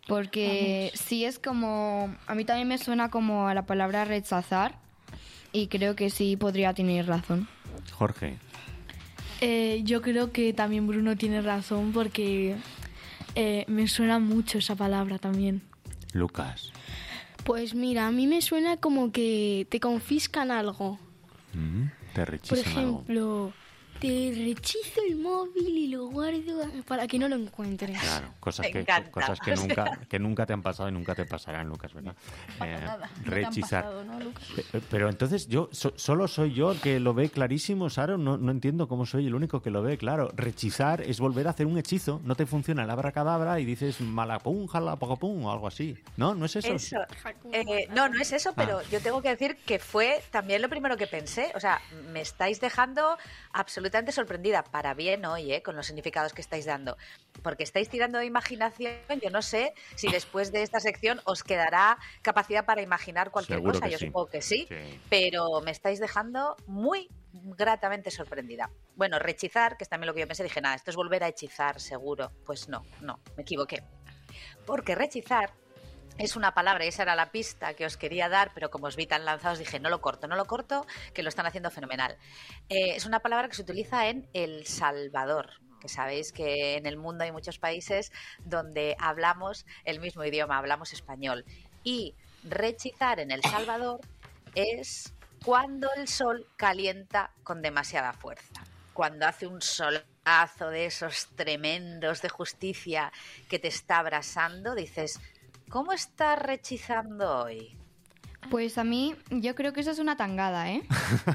Porque sí es como... A mí también me suena como a la palabra rechazar y creo que sí podría tener razón. Jorge. Yo creo que también Bruno tiene razón porque me suena mucho esa palabra también. Lucas. Pues mira, a mí me suena como que te confiscan algo. Te Por rechisan algo. ejemplo, te rechizo el móvil y lo guardo para que no lo encuentres. Claro, cosas Me que encanta. que nunca te han pasado y nunca te pasarán, Lucas, ¿verdad? Nada, no te han Rechizar. pasado, ¿no, Lucas? Pero entonces yo solo soy yo el que lo ve clarísimo, Sharon. No entiendo cómo soy el único que lo ve claro. Rechizar es volver a hacer un hechizo. No te funciona el abracadabra y dices malapum, jalapacapum o algo así. ¿No? ¿No es eso? No es eso, pero yo tengo que decir que fue también lo primero que pensé. O sea, me estáis dejando absolutamente sorprendida, para bien hoy, con los significados que estáis dando. Porque estáis tirando de imaginación. Yo no sé si después de esta sección os quedará capacidad para imaginar cualquier Seguro cosa. que Yo sí. supongo que sí, pero me estáis dejando muy gratamente sorprendida. Bueno, rechizar, que es también lo que yo pensé, dije, nada, esto es volver a hechizar, seguro. Pues no, me equivoqué. Porque rechizar es una palabra, y esa era la pista que os quería dar, pero como os vi tan lanzados dije, no lo corto, que lo están haciendo fenomenal. Es una palabra que se utiliza en El Salvador, que sabéis que en el mundo hay muchos países donde hablamos el mismo idioma, hablamos español. Y rechizar en El Salvador es cuando el sol calienta con demasiada fuerza. Cuando hace un solazo de esos tremendos de justicia que te está abrasando, dices... ¿Cómo estás rechizando hoy? Pues a mí, yo creo que eso es una tangada, ¿eh?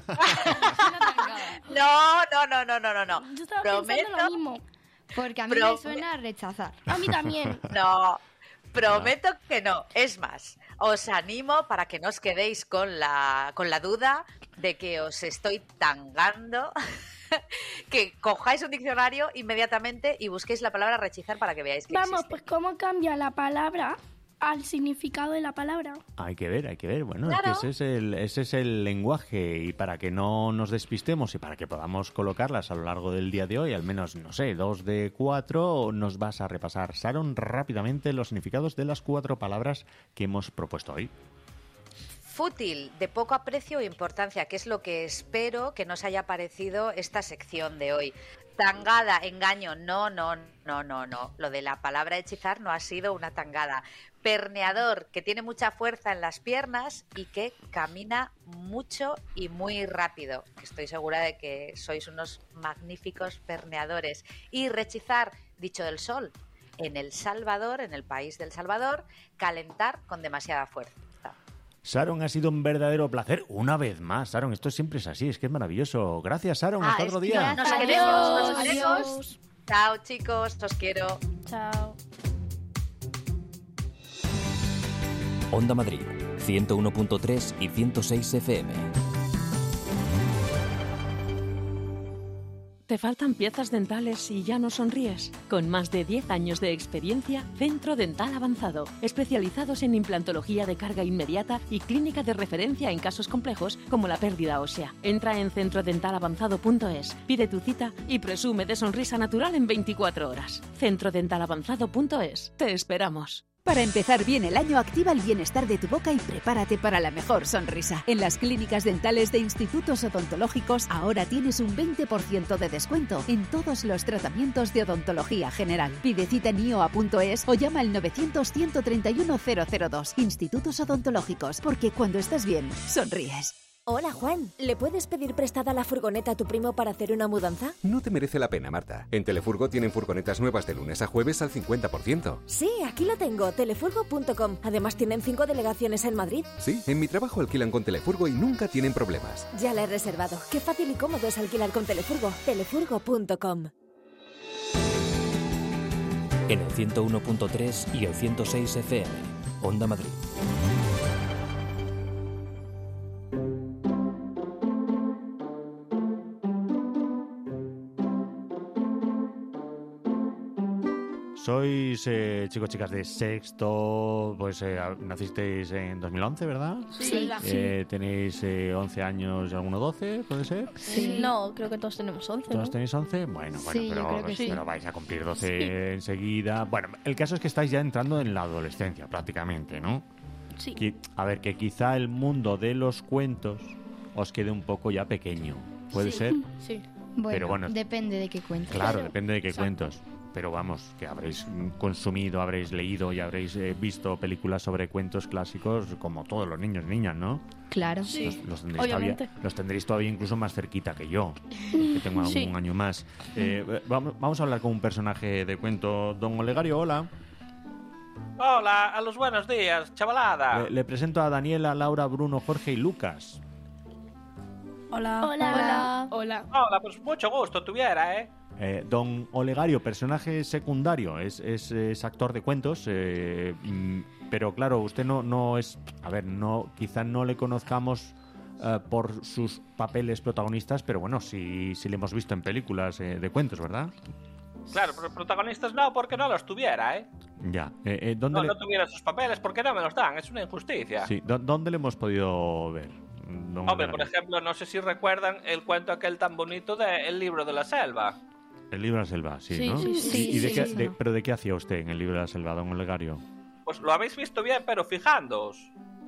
No. Yo estaba pensando lo mismo. Porque a mí me suena a rechazar. A mí también. No, prometo que no. Es más, os animo para que no os quedéis con la duda de que os estoy tangando, que cojáis un diccionario inmediatamente y busquéis la palabra rechazar para que veáis que Vamos, existe. pues ¿cómo cambia la palabra al significado de la palabra? Hay que ver. Bueno, Claro. es que ese es el lenguaje, y para que no nos despistemos y para que podamos colocarlas a lo largo del día de hoy, al menos, no sé, 2 de 4, nos vas a repasar, Sharon, rápidamente los significados de las 4 palabras que hemos propuesto hoy. Fútil, de poco aprecio e importancia, que es lo que espero que nos haya parecido esta sección de hoy. Tangada, engaño, no. Lo de la palabra hechizar no ha sido una tangada. Perneador, que tiene mucha fuerza en las piernas y que camina mucho y muy rápido. Estoy segura de que sois unos magníficos perneadores. Y rechizar, dicho del sol, en El Salvador, en el país del Salvador, calentar con demasiada fuerza. Sharon, ha sido un verdadero placer. Una vez más, Sharon, esto siempre es así, es que es maravilloso. Gracias, Sharon, hasta otro día. Nos queremos. Chao, chicos, os quiero. Chao. Onda Madrid, 101.3 y 106 FM. ¿Te faltan piezas dentales y ya no sonríes? Con más de 10 años de experiencia, Centro Dental Avanzado, especializados en implantología de carga inmediata y clínica de referencia en casos complejos como la pérdida ósea. Entra en centrodentalavanzado.es, pide tu cita y presume de sonrisa natural en 24 horas. Centrodentalavanzado.es. Te esperamos. Para empezar bien el año, activa el bienestar de tu boca y prepárate para la mejor sonrisa. En las clínicas dentales de institutos odontológicos ahora tienes un 20% de descuento en todos los tratamientos de odontología general. Pide cita en ioa.es o llama al 900-131-002. Institutos odontológicos, porque cuando estás bien, sonríes. Hola, Juan. ¿Le puedes pedir prestada la furgoneta a tu primo para hacer una mudanza? No te merece la pena, Marta. En Telefurgo tienen furgonetas nuevas de lunes a jueves al 50%. Sí, aquí lo tengo, telefurgo.com. Además tienen 5 delegaciones en Madrid. Sí, en mi trabajo alquilan con Telefurgo y nunca tienen problemas. Ya la he reservado. Qué fácil y cómodo es alquilar con Telefurgo. Telefurgo.com. En el 101.3 y el 106 FM. Onda Madrid. Sois chicos, chicas de sexto, pues nacisteis en 2011, ¿verdad? Sí. Tenéis 11 años y alguno 12, ¿puede ser? Sí. No, creo que todos tenemos 11. ¿Todos ¿no? tenéis 11? Bueno, Sí, yo creo que sí. pero vais a cumplir 12 enseguida. Bueno, el caso es que estáis ya entrando en la adolescencia prácticamente, ¿no? Sí. A ver, que quizá el mundo de los cuentos os quede un poco ya pequeño. ¿Puede ser? Sí. Bueno, Pero bueno, depende de qué cuentes. Claro, depende de qué cuentos. Pero vamos, que habréis consumido, habréis leído y habréis visto películas sobre cuentos clásicos como todos los niños y niñas, ¿no? Claro. Sí. Los tendréis todavía incluso más cerquita que yo, que tengo algún año más. Vamos a hablar con un personaje de cuento. Don Olegario, hola. Hola, a los buenos días, chavalada. Le presento a Daniela, Laura, Bruno, Jorge y Lucas. Hola. Hola, pues mucho gusto tuviera, ¿eh? Don Olegario, personaje secundario, es actor de cuentos, pero claro, usted no es... A ver, quizá no le conozcamos por sus papeles protagonistas, pero bueno, sí le hemos visto en películas de cuentos, ¿verdad? Claro, pero protagonistas no, porque no los tuviera, ¿eh? Ya. ¿Dónde No tuviera sus papeles, porque no me los dan, es una injusticia. Sí, ¿dónde le hemos podido ver? Hombre, por ejemplo, no sé si recuerdan el cuento aquel tan bonito de El libro de la selva. El libro de la selva, sí, Sí, ¿no? sí, ¿Y sí. pero de qué hacía usted en el libro de la selva, don Olegario? Pues lo habéis visto bien, pero fijándoos.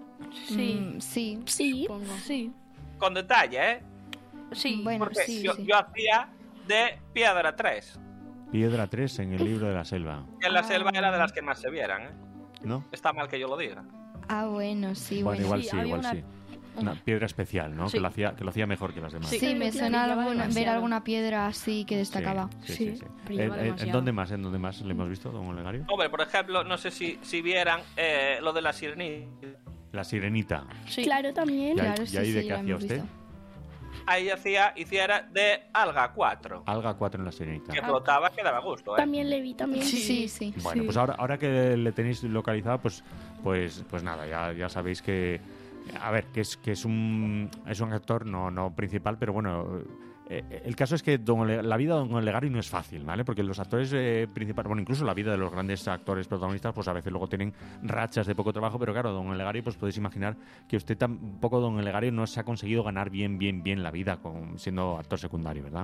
Sí. Sí. Sí. Con detalle, ¿eh? Sí. Bueno, Porque sí, yo sí. hacía de Piedra 3. Piedra 3 en el libro de la selva, Que en la selva era de las que más se vieran, ¿eh? ¿no? Está mal que yo lo diga. Ah, bueno, sí, Bueno, igual Sí, sí, había igual una- sí. Una piedra especial, ¿no? Sí. Que lo hacía mejor que las demás. Sí, me suena ver demasiado. alguna piedra así que destacaba. Sí. brillaba ¿En demasiado. dónde más le hemos visto, don Olegario? Hombre, por ejemplo, no sé si vieran lo de la sirenita. La sirenita. Claro, también. ¿Y ahí, Claro, y sí, ahí de sí, qué la hacía hemos usted? visto. Ahí hiciera de Alga 4. Alga 4 en la sirenita. Que flotaba, que daba gusto, ¿eh? También le vi, también. Sí. Bueno, pues ahora que le tenéis localizada, pues nada, ya sabéis que... A ver, que es un actor no principal, pero bueno... el caso es que la vida de don Olegario no es fácil, ¿vale? Porque los actores principales, bueno, incluso la vida de los grandes actores protagonistas, pues a veces luego tienen rachas de poco trabajo, pero claro, don Olegario, pues podéis imaginar que usted tampoco, don Olegario, no se ha conseguido ganar bien la vida siendo actor secundario, ¿verdad?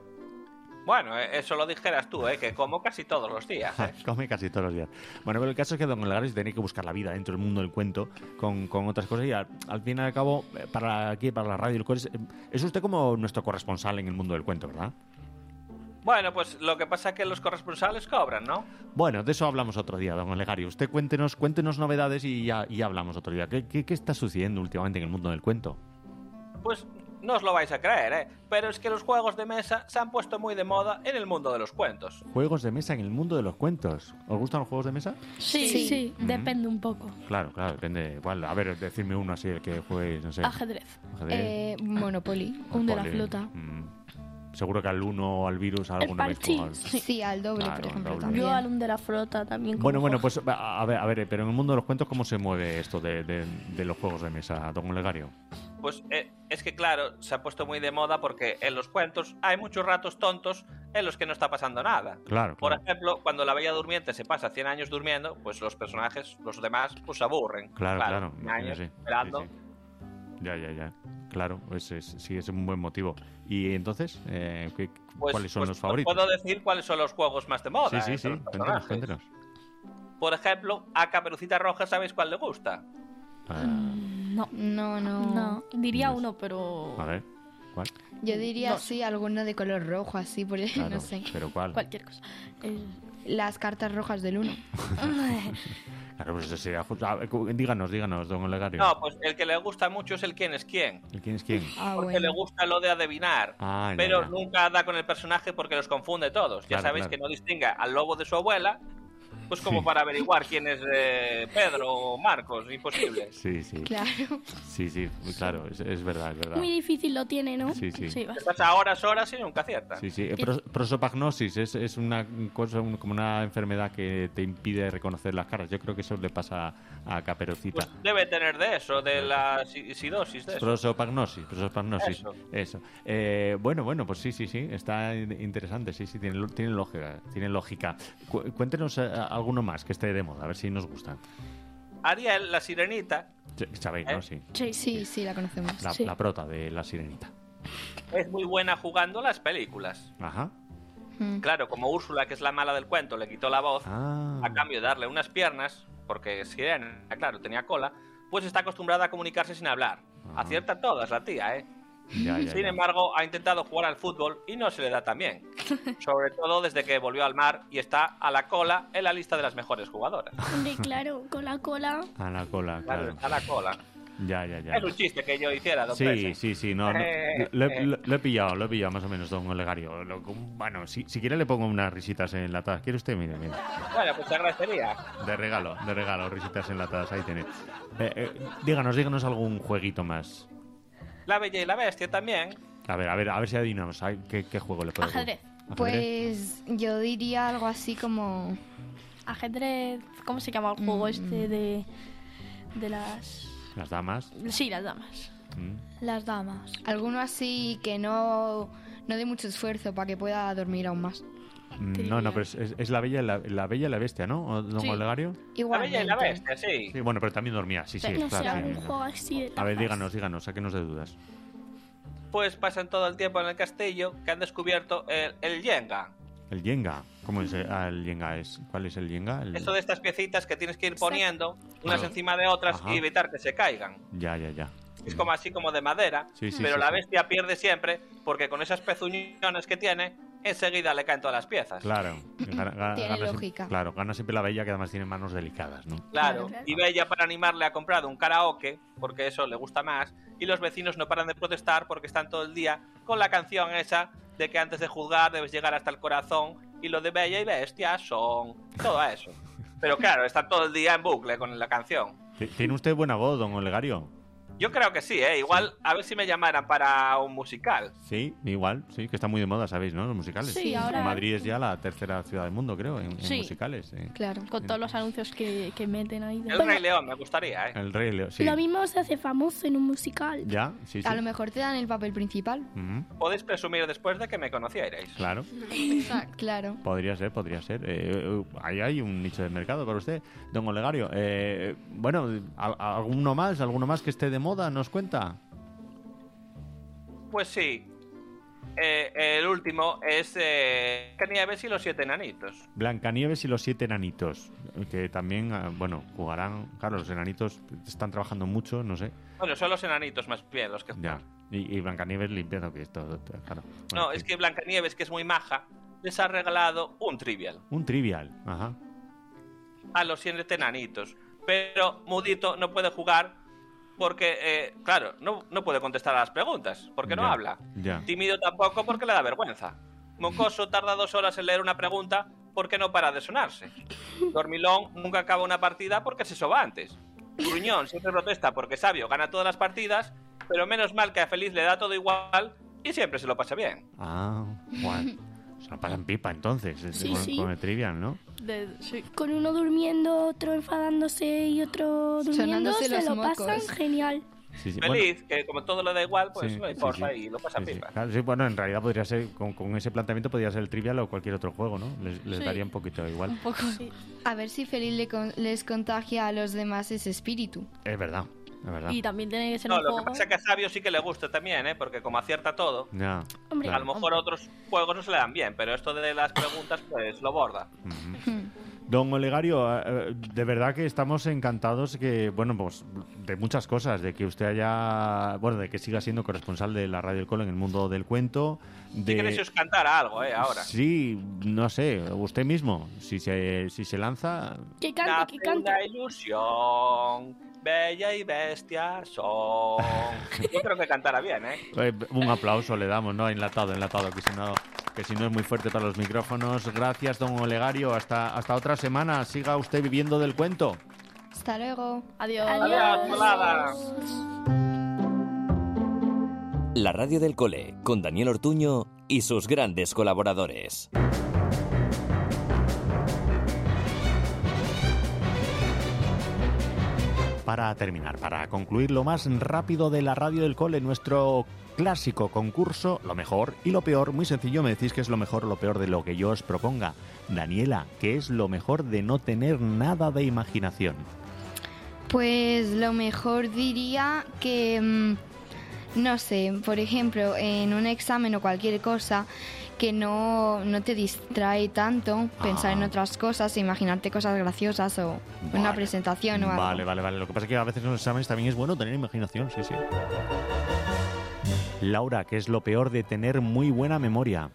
Bueno, eso lo dijeras tú, que como casi todos los días, ¿eh? Come casi todos los días. Bueno, pero el caso es que don Olegario tiene que buscar la vida dentro del mundo del cuento con otras cosas y al fin y al cabo, para la radio, es usted como nuestro corresponsal en el mundo del cuento, ¿verdad? Bueno, pues lo que pasa es que los corresponsales cobran, ¿no? Bueno, de eso hablamos otro día, don Olegario. Usted cuéntenos novedades y ya hablamos otro día. ¿Qué está sucediendo últimamente en el mundo del cuento? Pues no os lo vais a creer, ¿eh? Pero es que los juegos de mesa se han puesto muy de moda en el mundo de los cuentos. Juegos de mesa en el mundo de los cuentos. ¿Os gustan los juegos de mesa? Sí. Depende un poco. Claro, depende. ¿Cuál? A ver, decidme uno así, el que jueguéis, no sé. Ajedrez. Monopoly. Un de la flota. Seguro que al Uno o al Virus alguna vez jugado. Sí, al doble, Claro, por ejemplo. al doble. También. Yo al un de la flota también. Bueno, pues a ver, pero en el mundo de los cuentos, ¿cómo se mueve esto de los juegos de mesa, don Olegario? Pues es que claro, se ha puesto muy de moda porque en los cuentos hay muchos ratos tontos en los que no está pasando nada. Claro. Por ejemplo, cuando la Bella Durmiente se pasa 100 años durmiendo, pues los personajes, los demás, pues se aburren. Claro. 100 años Sí. esperando. Sí. Ya. Claro, sí, es un buen motivo. ¿Y entonces, cuáles son los favoritos? Puedo decir cuáles son los juegos más de moda. Sí. entre los personajes. Cuéntenos. Por ejemplo, a Caperucita Roja, ¿sabéis cuál le gusta? No. Diría uno, pero... A ver, ¿cuál? Yo diría No. sí, alguno de color rojo, así, porque Claro, no sé. ¿pero cuál? Cualquier cosa. Las cartas rojas del 1. Claro, pues eso sería justo. Díganos, don Olegario. No, pues el que le gusta mucho es el quién es quién. ¿El quién es quién? Porque le gusta lo de adivinar. Pero ya. nunca da con el personaje porque los confunde todos. Ya Claro, sabéis claro. que no distingue al lobo de su abuela Pues como Sí. para averiguar quién es Pedro o Marcos, imposible. Sí, sí. Claro. Sí, claro, es verdad, es verdad. Muy difícil lo tiene, ¿no? Sí, sí. Te pasa horas y nunca acierta. Sí, sí. Prosopagnosis es una cosa, como una enfermedad que te impide reconocer las caras. Yo creo que eso le pasa a Caperucita. Pues debe tener de eso, de la sidosis, de eso. Prosopagnosis. Eso. Bueno, pues sí, está interesante, sí, tiene lógica. Cuéntenos alguno más que esté de moda, a ver si nos gustan. Ariel, la sirenita, Sabéis, ¿no? Sí. Sí, la conocemos. La prota de La Sirenita. es muy buena jugando las películas. Ajá. Claro, como Úrsula, que es la mala del cuento, le quitó la voz, Ah. a cambio de darle unas piernas, porque sirena, claro, tenía cola, pues está acostumbrada a comunicarse sin hablar. Acierta todas la tía, ¿eh? Ya, Sin embargo, ha intentado jugar al fútbol y no se le da tan bien. Sobre todo desde que volvió al mar y está a la cola en la lista de las mejores jugadoras. Hombre, claro, con la cola. A la cola, Claro, claro. está a la cola. Ya. Es un chiste que yo hiciera, don Presa. Sí, no, lo he pillado más o menos, don Olegario. Bueno, si quiere le pongo unas risitas enlatadas. ¿Quiere usted? Mire. Bueno, pues te agradecería. De regalo, risitas enlatadas, ahí tiene. Díganos algún jueguito más. La Bella y la Bestia también. A ver si adivinamos. ¿Qué juego le puedo Ajedrez. Pues yo diría algo así como... Ajedrez, ¿cómo se llama el juego este de las... Las damas. Sí, las damas. Las damas. Alguno así que no dé mucho esfuerzo para que pueda dormir aún más. No, pero es la Bella y la Bestia, ¿no? ¿O don Sí. Olegario? La Bella y la Bestia, sí. Sí, bueno, pero también dormía, sí, No sé, claro. algún Sí. juego así de A ver, tazas. díganos, sáquenos de dudas. Pues pasan todo el tiempo en el castillo que han descubierto el Jenga. El Jenga. ¿Cómo es el Jenga? ¿Cuál es el Jenga? Eso de estas piecitas que tienes que ir poniendo unas encima de otras Ajá. y evitar que se caigan. Ya. Es como así como de madera, Sí, pero la sí. bestia pierde siempre porque con esas pezuñones que tiene, enseguida le caen todas las piezas. Claro. Tiene Gana lógica. Claro, gana siempre la Bella, que además tiene manos delicadas, ¿no? Claro, y Bella para animarle ha comprado un karaoke, porque eso le gusta más, y los vecinos no paran de protestar porque están todo el día con la canción esa de que antes de juzgar debes llegar hasta el corazón, y lo de Bella y Bestia son todo eso. Pero claro, están todo el día en bucle con la canción. ¿Tiene usted buena voz, don Olegario? Yo creo que sí, ¿eh? Igual a ver si me llamaran para un musical. Sí, igual, sí, que está muy de moda, ¿sabéis, no? Los musicales. Sí, ahora- Madrid es ya la tercera ciudad del mundo, creo, en Sí. musicales. Claro. Con todos los anuncios que meten ahí. El Rey León me gustaría, ¿eh? El Rey León, sí. Lo mismo se hace famoso en un musical. Ya, sí. A lo mejor te dan el papel principal. Podéis presumir después de que me conocierais. Claro, Claro. podría ser. Ahí hay un nicho de mercado para usted, don Olegario. Bueno, ¿alguno más que esté de moda? ¿Nos cuenta? Pues sí. El último es Blancanieves y los 7 enanitos. Blancanieves y los 7 enanitos, que también, jugarán. Claro, los enanitos están trabajando mucho, no sé. Bueno, son los enanitos más bien los que Ya. juegan. Y Blancanieves limpiando, que esto, claro. No, Bueno, es que Blancanieves, que es muy maja, les ha regalado un trivial un trivial, ajá. a los 7 enanitos. Pero Mudito no puede jugar porque, claro, no puede contestar a las preguntas, porque no Ya, habla. ya. Tímido tampoco porque le da vergüenza. Mocoso tarda 2 horas en leer una pregunta porque no para de sonarse. Dormilón nunca acaba una partida porque se soba antes. Gruñón siempre protesta porque Sabio gana todas las partidas, pero menos mal que a Feliz le da todo igual y siempre se lo pasa bien. Ah, guay. Se lo pasan pipa entonces, Sí, con, sí. con el trivial, ¿no? Con uno durmiendo, otro enfadándose y otro durmiendo, Sonándose se los lo pasan mocos. genial. Sí, sí. Feliz, que como todo le da igual, pues Sí, no sí, importa sí. y lo pasa Sí, sí. pipa. Claro, sí, bueno, en realidad podría ser, con ese planteamiento podría ser el trivial o cualquier otro juego, ¿no? Les Sí. daría un poquito igual. Un poco. Sí. A ver si Feliz les contagia a los demás ese espíritu. Es verdad. Y también tiene que ser No, un lo que juego. pasa es que a Sabio sí que le gusta también, porque como acierta todo, Ya. Hombre, a lo mejor otros juegos no se le dan bien, pero esto de las preguntas pues lo borda. Don Olegario, de verdad que estamos encantados pues de muchas cosas, de que usted de que siga siendo corresponsal de la Radio El Colo en el mundo del cuento. Si queréis os cantara algo, ahora. Sí, no sé, usted mismo, si se lanza. Que cante, que cante. Una ilusión, Bella y Bestia son. Yo creo que cantará bien, ¿eh? Un aplauso le damos, ¿no? Enlatado, que si no que si no es muy fuerte para los micrófonos. Gracias, don Olegario. Hasta otra semana. Siga usted viviendo del cuento. Hasta luego. Adiós. Adiós. La radio del cole, con Daniel Ortuño y sus grandes colaboradores. Para terminar, para concluir lo más rápido de la radio del cole, nuestro clásico concurso, lo mejor y lo peor. Muy sencillo, me decís que es lo mejor o lo peor de lo que yo os proponga. Daniela, ¿qué es lo mejor de no tener nada de imaginación? Pues lo mejor diría que, no sé, por ejemplo, en un examen o cualquier cosa, que no te distrae tanto pensar en otras cosas, imaginarte cosas graciosas o una presentación o algo. Vale. Lo que pasa es que a veces en los exámenes también es bueno tener imaginación, sí. Laura, ¿qué es lo peor de tener muy buena memoria?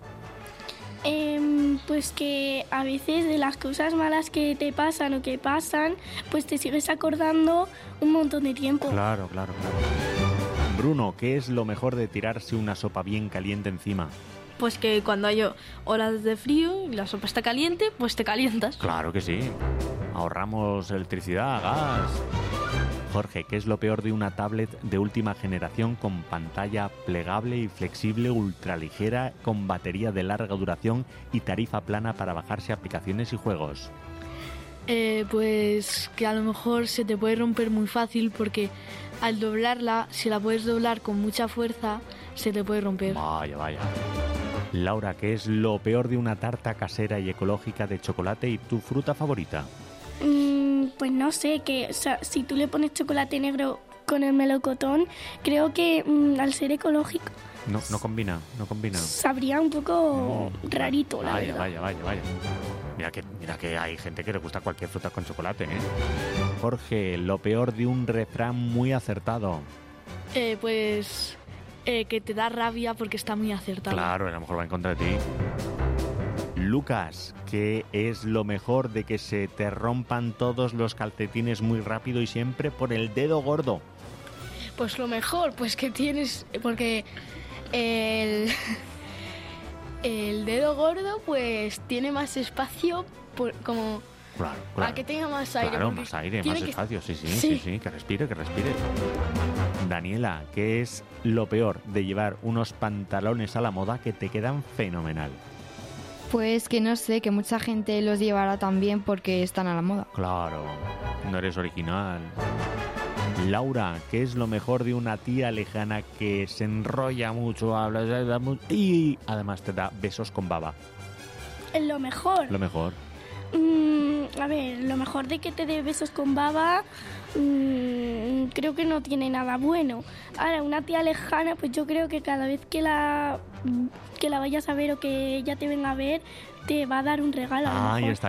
Pues que a veces de las cosas malas que te pasan o que pasan, pues te sigues acordando un montón de tiempo. Claro. Bruno, ¿qué es lo mejor de tirarse una sopa bien caliente encima? Pues que cuando hay horas de frío y la sopa está caliente, pues te calientas. Claro que sí. Ahorramos electricidad, gas. Jorge, ¿qué es lo peor de una tablet de última generación con pantalla plegable y flexible, ultraligera, con batería de larga duración y tarifa plana para bajarse aplicaciones y juegos? Pues que a lo mejor se te puede romper muy fácil porque al doblarla, si la puedes doblar con mucha fuerza, se te puede romper. Vaya. Laura, ¿qué es lo peor de una tarta casera y ecológica de chocolate y tu fruta favorita? Pues no sé, si tú le pones chocolate negro con el melocotón, creo que al ser ecológico... No combina. Sabría un poco rarito, la verdad. Vaya. Mira que hay gente que le gusta cualquier fruta con chocolate, ¿eh? Jorge, lo peor de un refrán muy acertado. Pues que te da rabia porque está muy acertado. Claro, a lo mejor va en contra de ti. Lucas, ¿qué es lo mejor de que se te rompan todos los calcetines muy rápido y siempre por el dedo gordo? Pues lo mejor, pues que tienes... Porque el dedo gordo pues tiene más espacio como... Claro. Para que tenga más aire. Claro, más aire, más espacio, sí, que respire. Daniela, ¿qué es lo peor de llevar unos pantalones a la moda que te quedan fenomenal? Pues que no sé, que mucha gente los llevará también porque están a la moda. Claro, no eres original. Laura, ¿qué es lo mejor de una tía lejana que se enrolla mucho, habla y además te da besos con baba? Lo mejor. A ver, lo mejor de que te dé besos con baba, creo que no tiene nada bueno. Ahora, una tía lejana, pues yo creo que cada vez que la vayas a ver o que ella te venga a ver, te va a dar un regalo. Ahí está.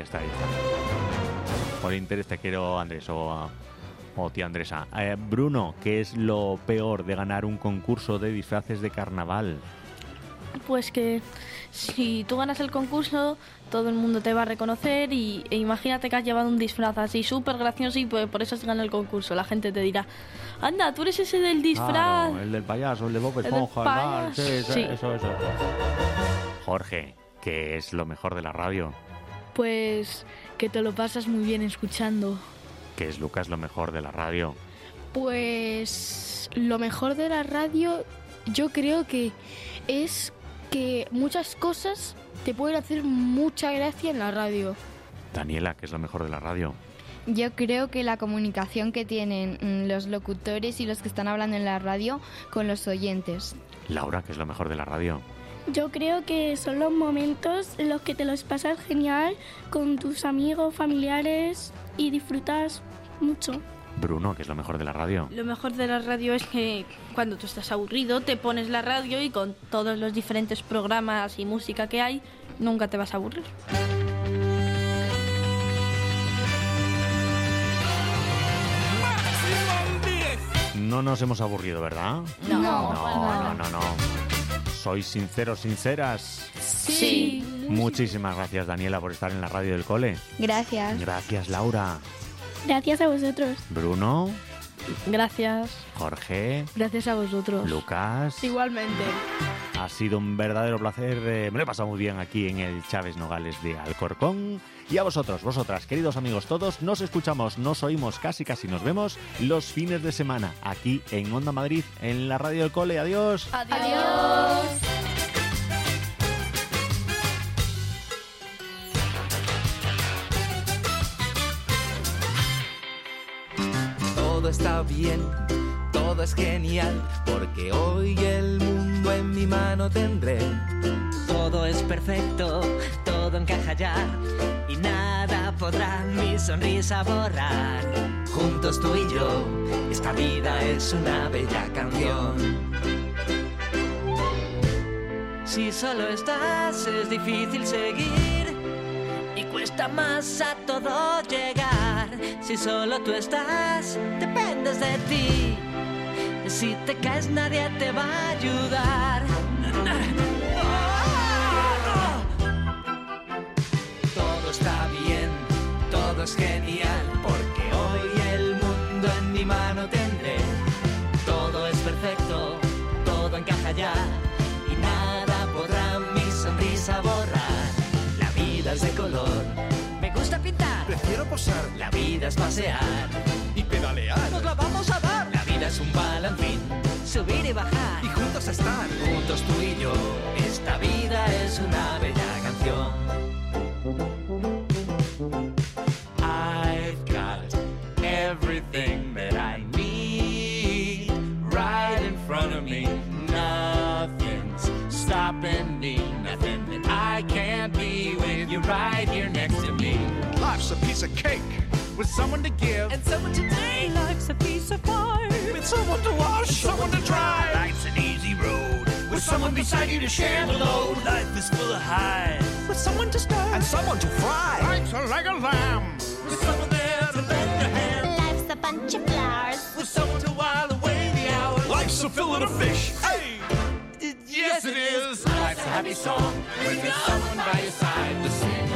Por interés te quiero, Andrés, o tía Andresa. Bruno, ¿qué es lo peor de ganar un concurso de disfraces de carnaval? Pues que si tú ganas el concurso, todo el mundo te va a reconocer e imagínate que has llevado un disfraz así súper gracioso y pues por eso has ganado el concurso. La gente te dirá, anda, tú eres ese del disfraz. Claro, el del payaso, el de Bob Esponja, sí. Eso. Jorge, ¿qué es lo mejor de la radio? Pues que te lo pasas muy bien escuchando. ¿Qué es, Lucas, lo mejor de la radio? Pues lo mejor de la radio yo creo que es que muchas cosas te pueden hacer mucha gracia en la radio. Daniela, ¿qué es lo mejor de la radio? Yo creo que la comunicación que tienen los locutores y los que están hablando en la radio con los oyentes. Laura, ¿qué es lo mejor de la radio? Yo creo que son los momentos en los que te los pasas genial con tus amigos, familiares y disfrutas mucho. Bruno, ¿qué es lo mejor de la radio? Lo mejor de la radio es que cuando tú estás aburrido te pones la radio y con todos los diferentes programas y música que hay, nunca te vas a aburrir. No nos hemos aburrido, ¿verdad? No. ¿Sois sinceros, sinceras? Sí. Muchísimas gracias, Daniela, por estar en la radio del cole. Gracias. Gracias, Laura. Gracias a vosotros. Bruno. Gracias. Jorge. Gracias a vosotros. Lucas. Igualmente. Ha sido un verdadero placer. Me lo he pasado muy bien aquí en el Chávez Nogales de Alcorcón. Y a vosotros, vosotras, queridos amigos todos, nos escuchamos, nos oímos, casi nos vemos los fines de semana aquí en Onda Madrid, en la Radio del Cole. Adiós. Adiós. Todo está bien, todo es genial, porque hoy el mundo en mi mano tendré. Todo es perfecto, todo encaja ya, y nada podrá mi sonrisa borrar. Juntos tú y yo, esta vida es una bella canción. Si solo estás es difícil seguir y cuesta más a todo llegar. Si solo tú estás, dependes de ti. Si te caes nadie te va a ayudar. Todo está bien, todo es genial, porque hoy el mundo en mi mano tendré. Todo es perfecto, todo encaja ya, y nada podrá mi sonrisa borrar. La vida es de color, me gusta pintar, prefiero posar. La vida es pasear y pedalear. Nos la vamos a dar. La vida es un balancín, subir y bajar, y juntos estar. Juntos tú y yo, esta vida es una bella canción. I've got everything that I need right in front of me. Nothing's stopping me, nothing that I can't be with you right here next to me. Life's a piece of cake with someone to give and someone to take. Life's a piece of pie with someone to wash, someone to dry. Life's an easy road with someone beside you to share the load. Life is full of highs with someone to stir and someone to fry. Life's like a lamb with someone there to lend a hand. Life's a bunch of flowers with someone to while away the hours. Life's a fillet of fish. Hey, yes it is. Life's a happy song when there's someone by your side to sing.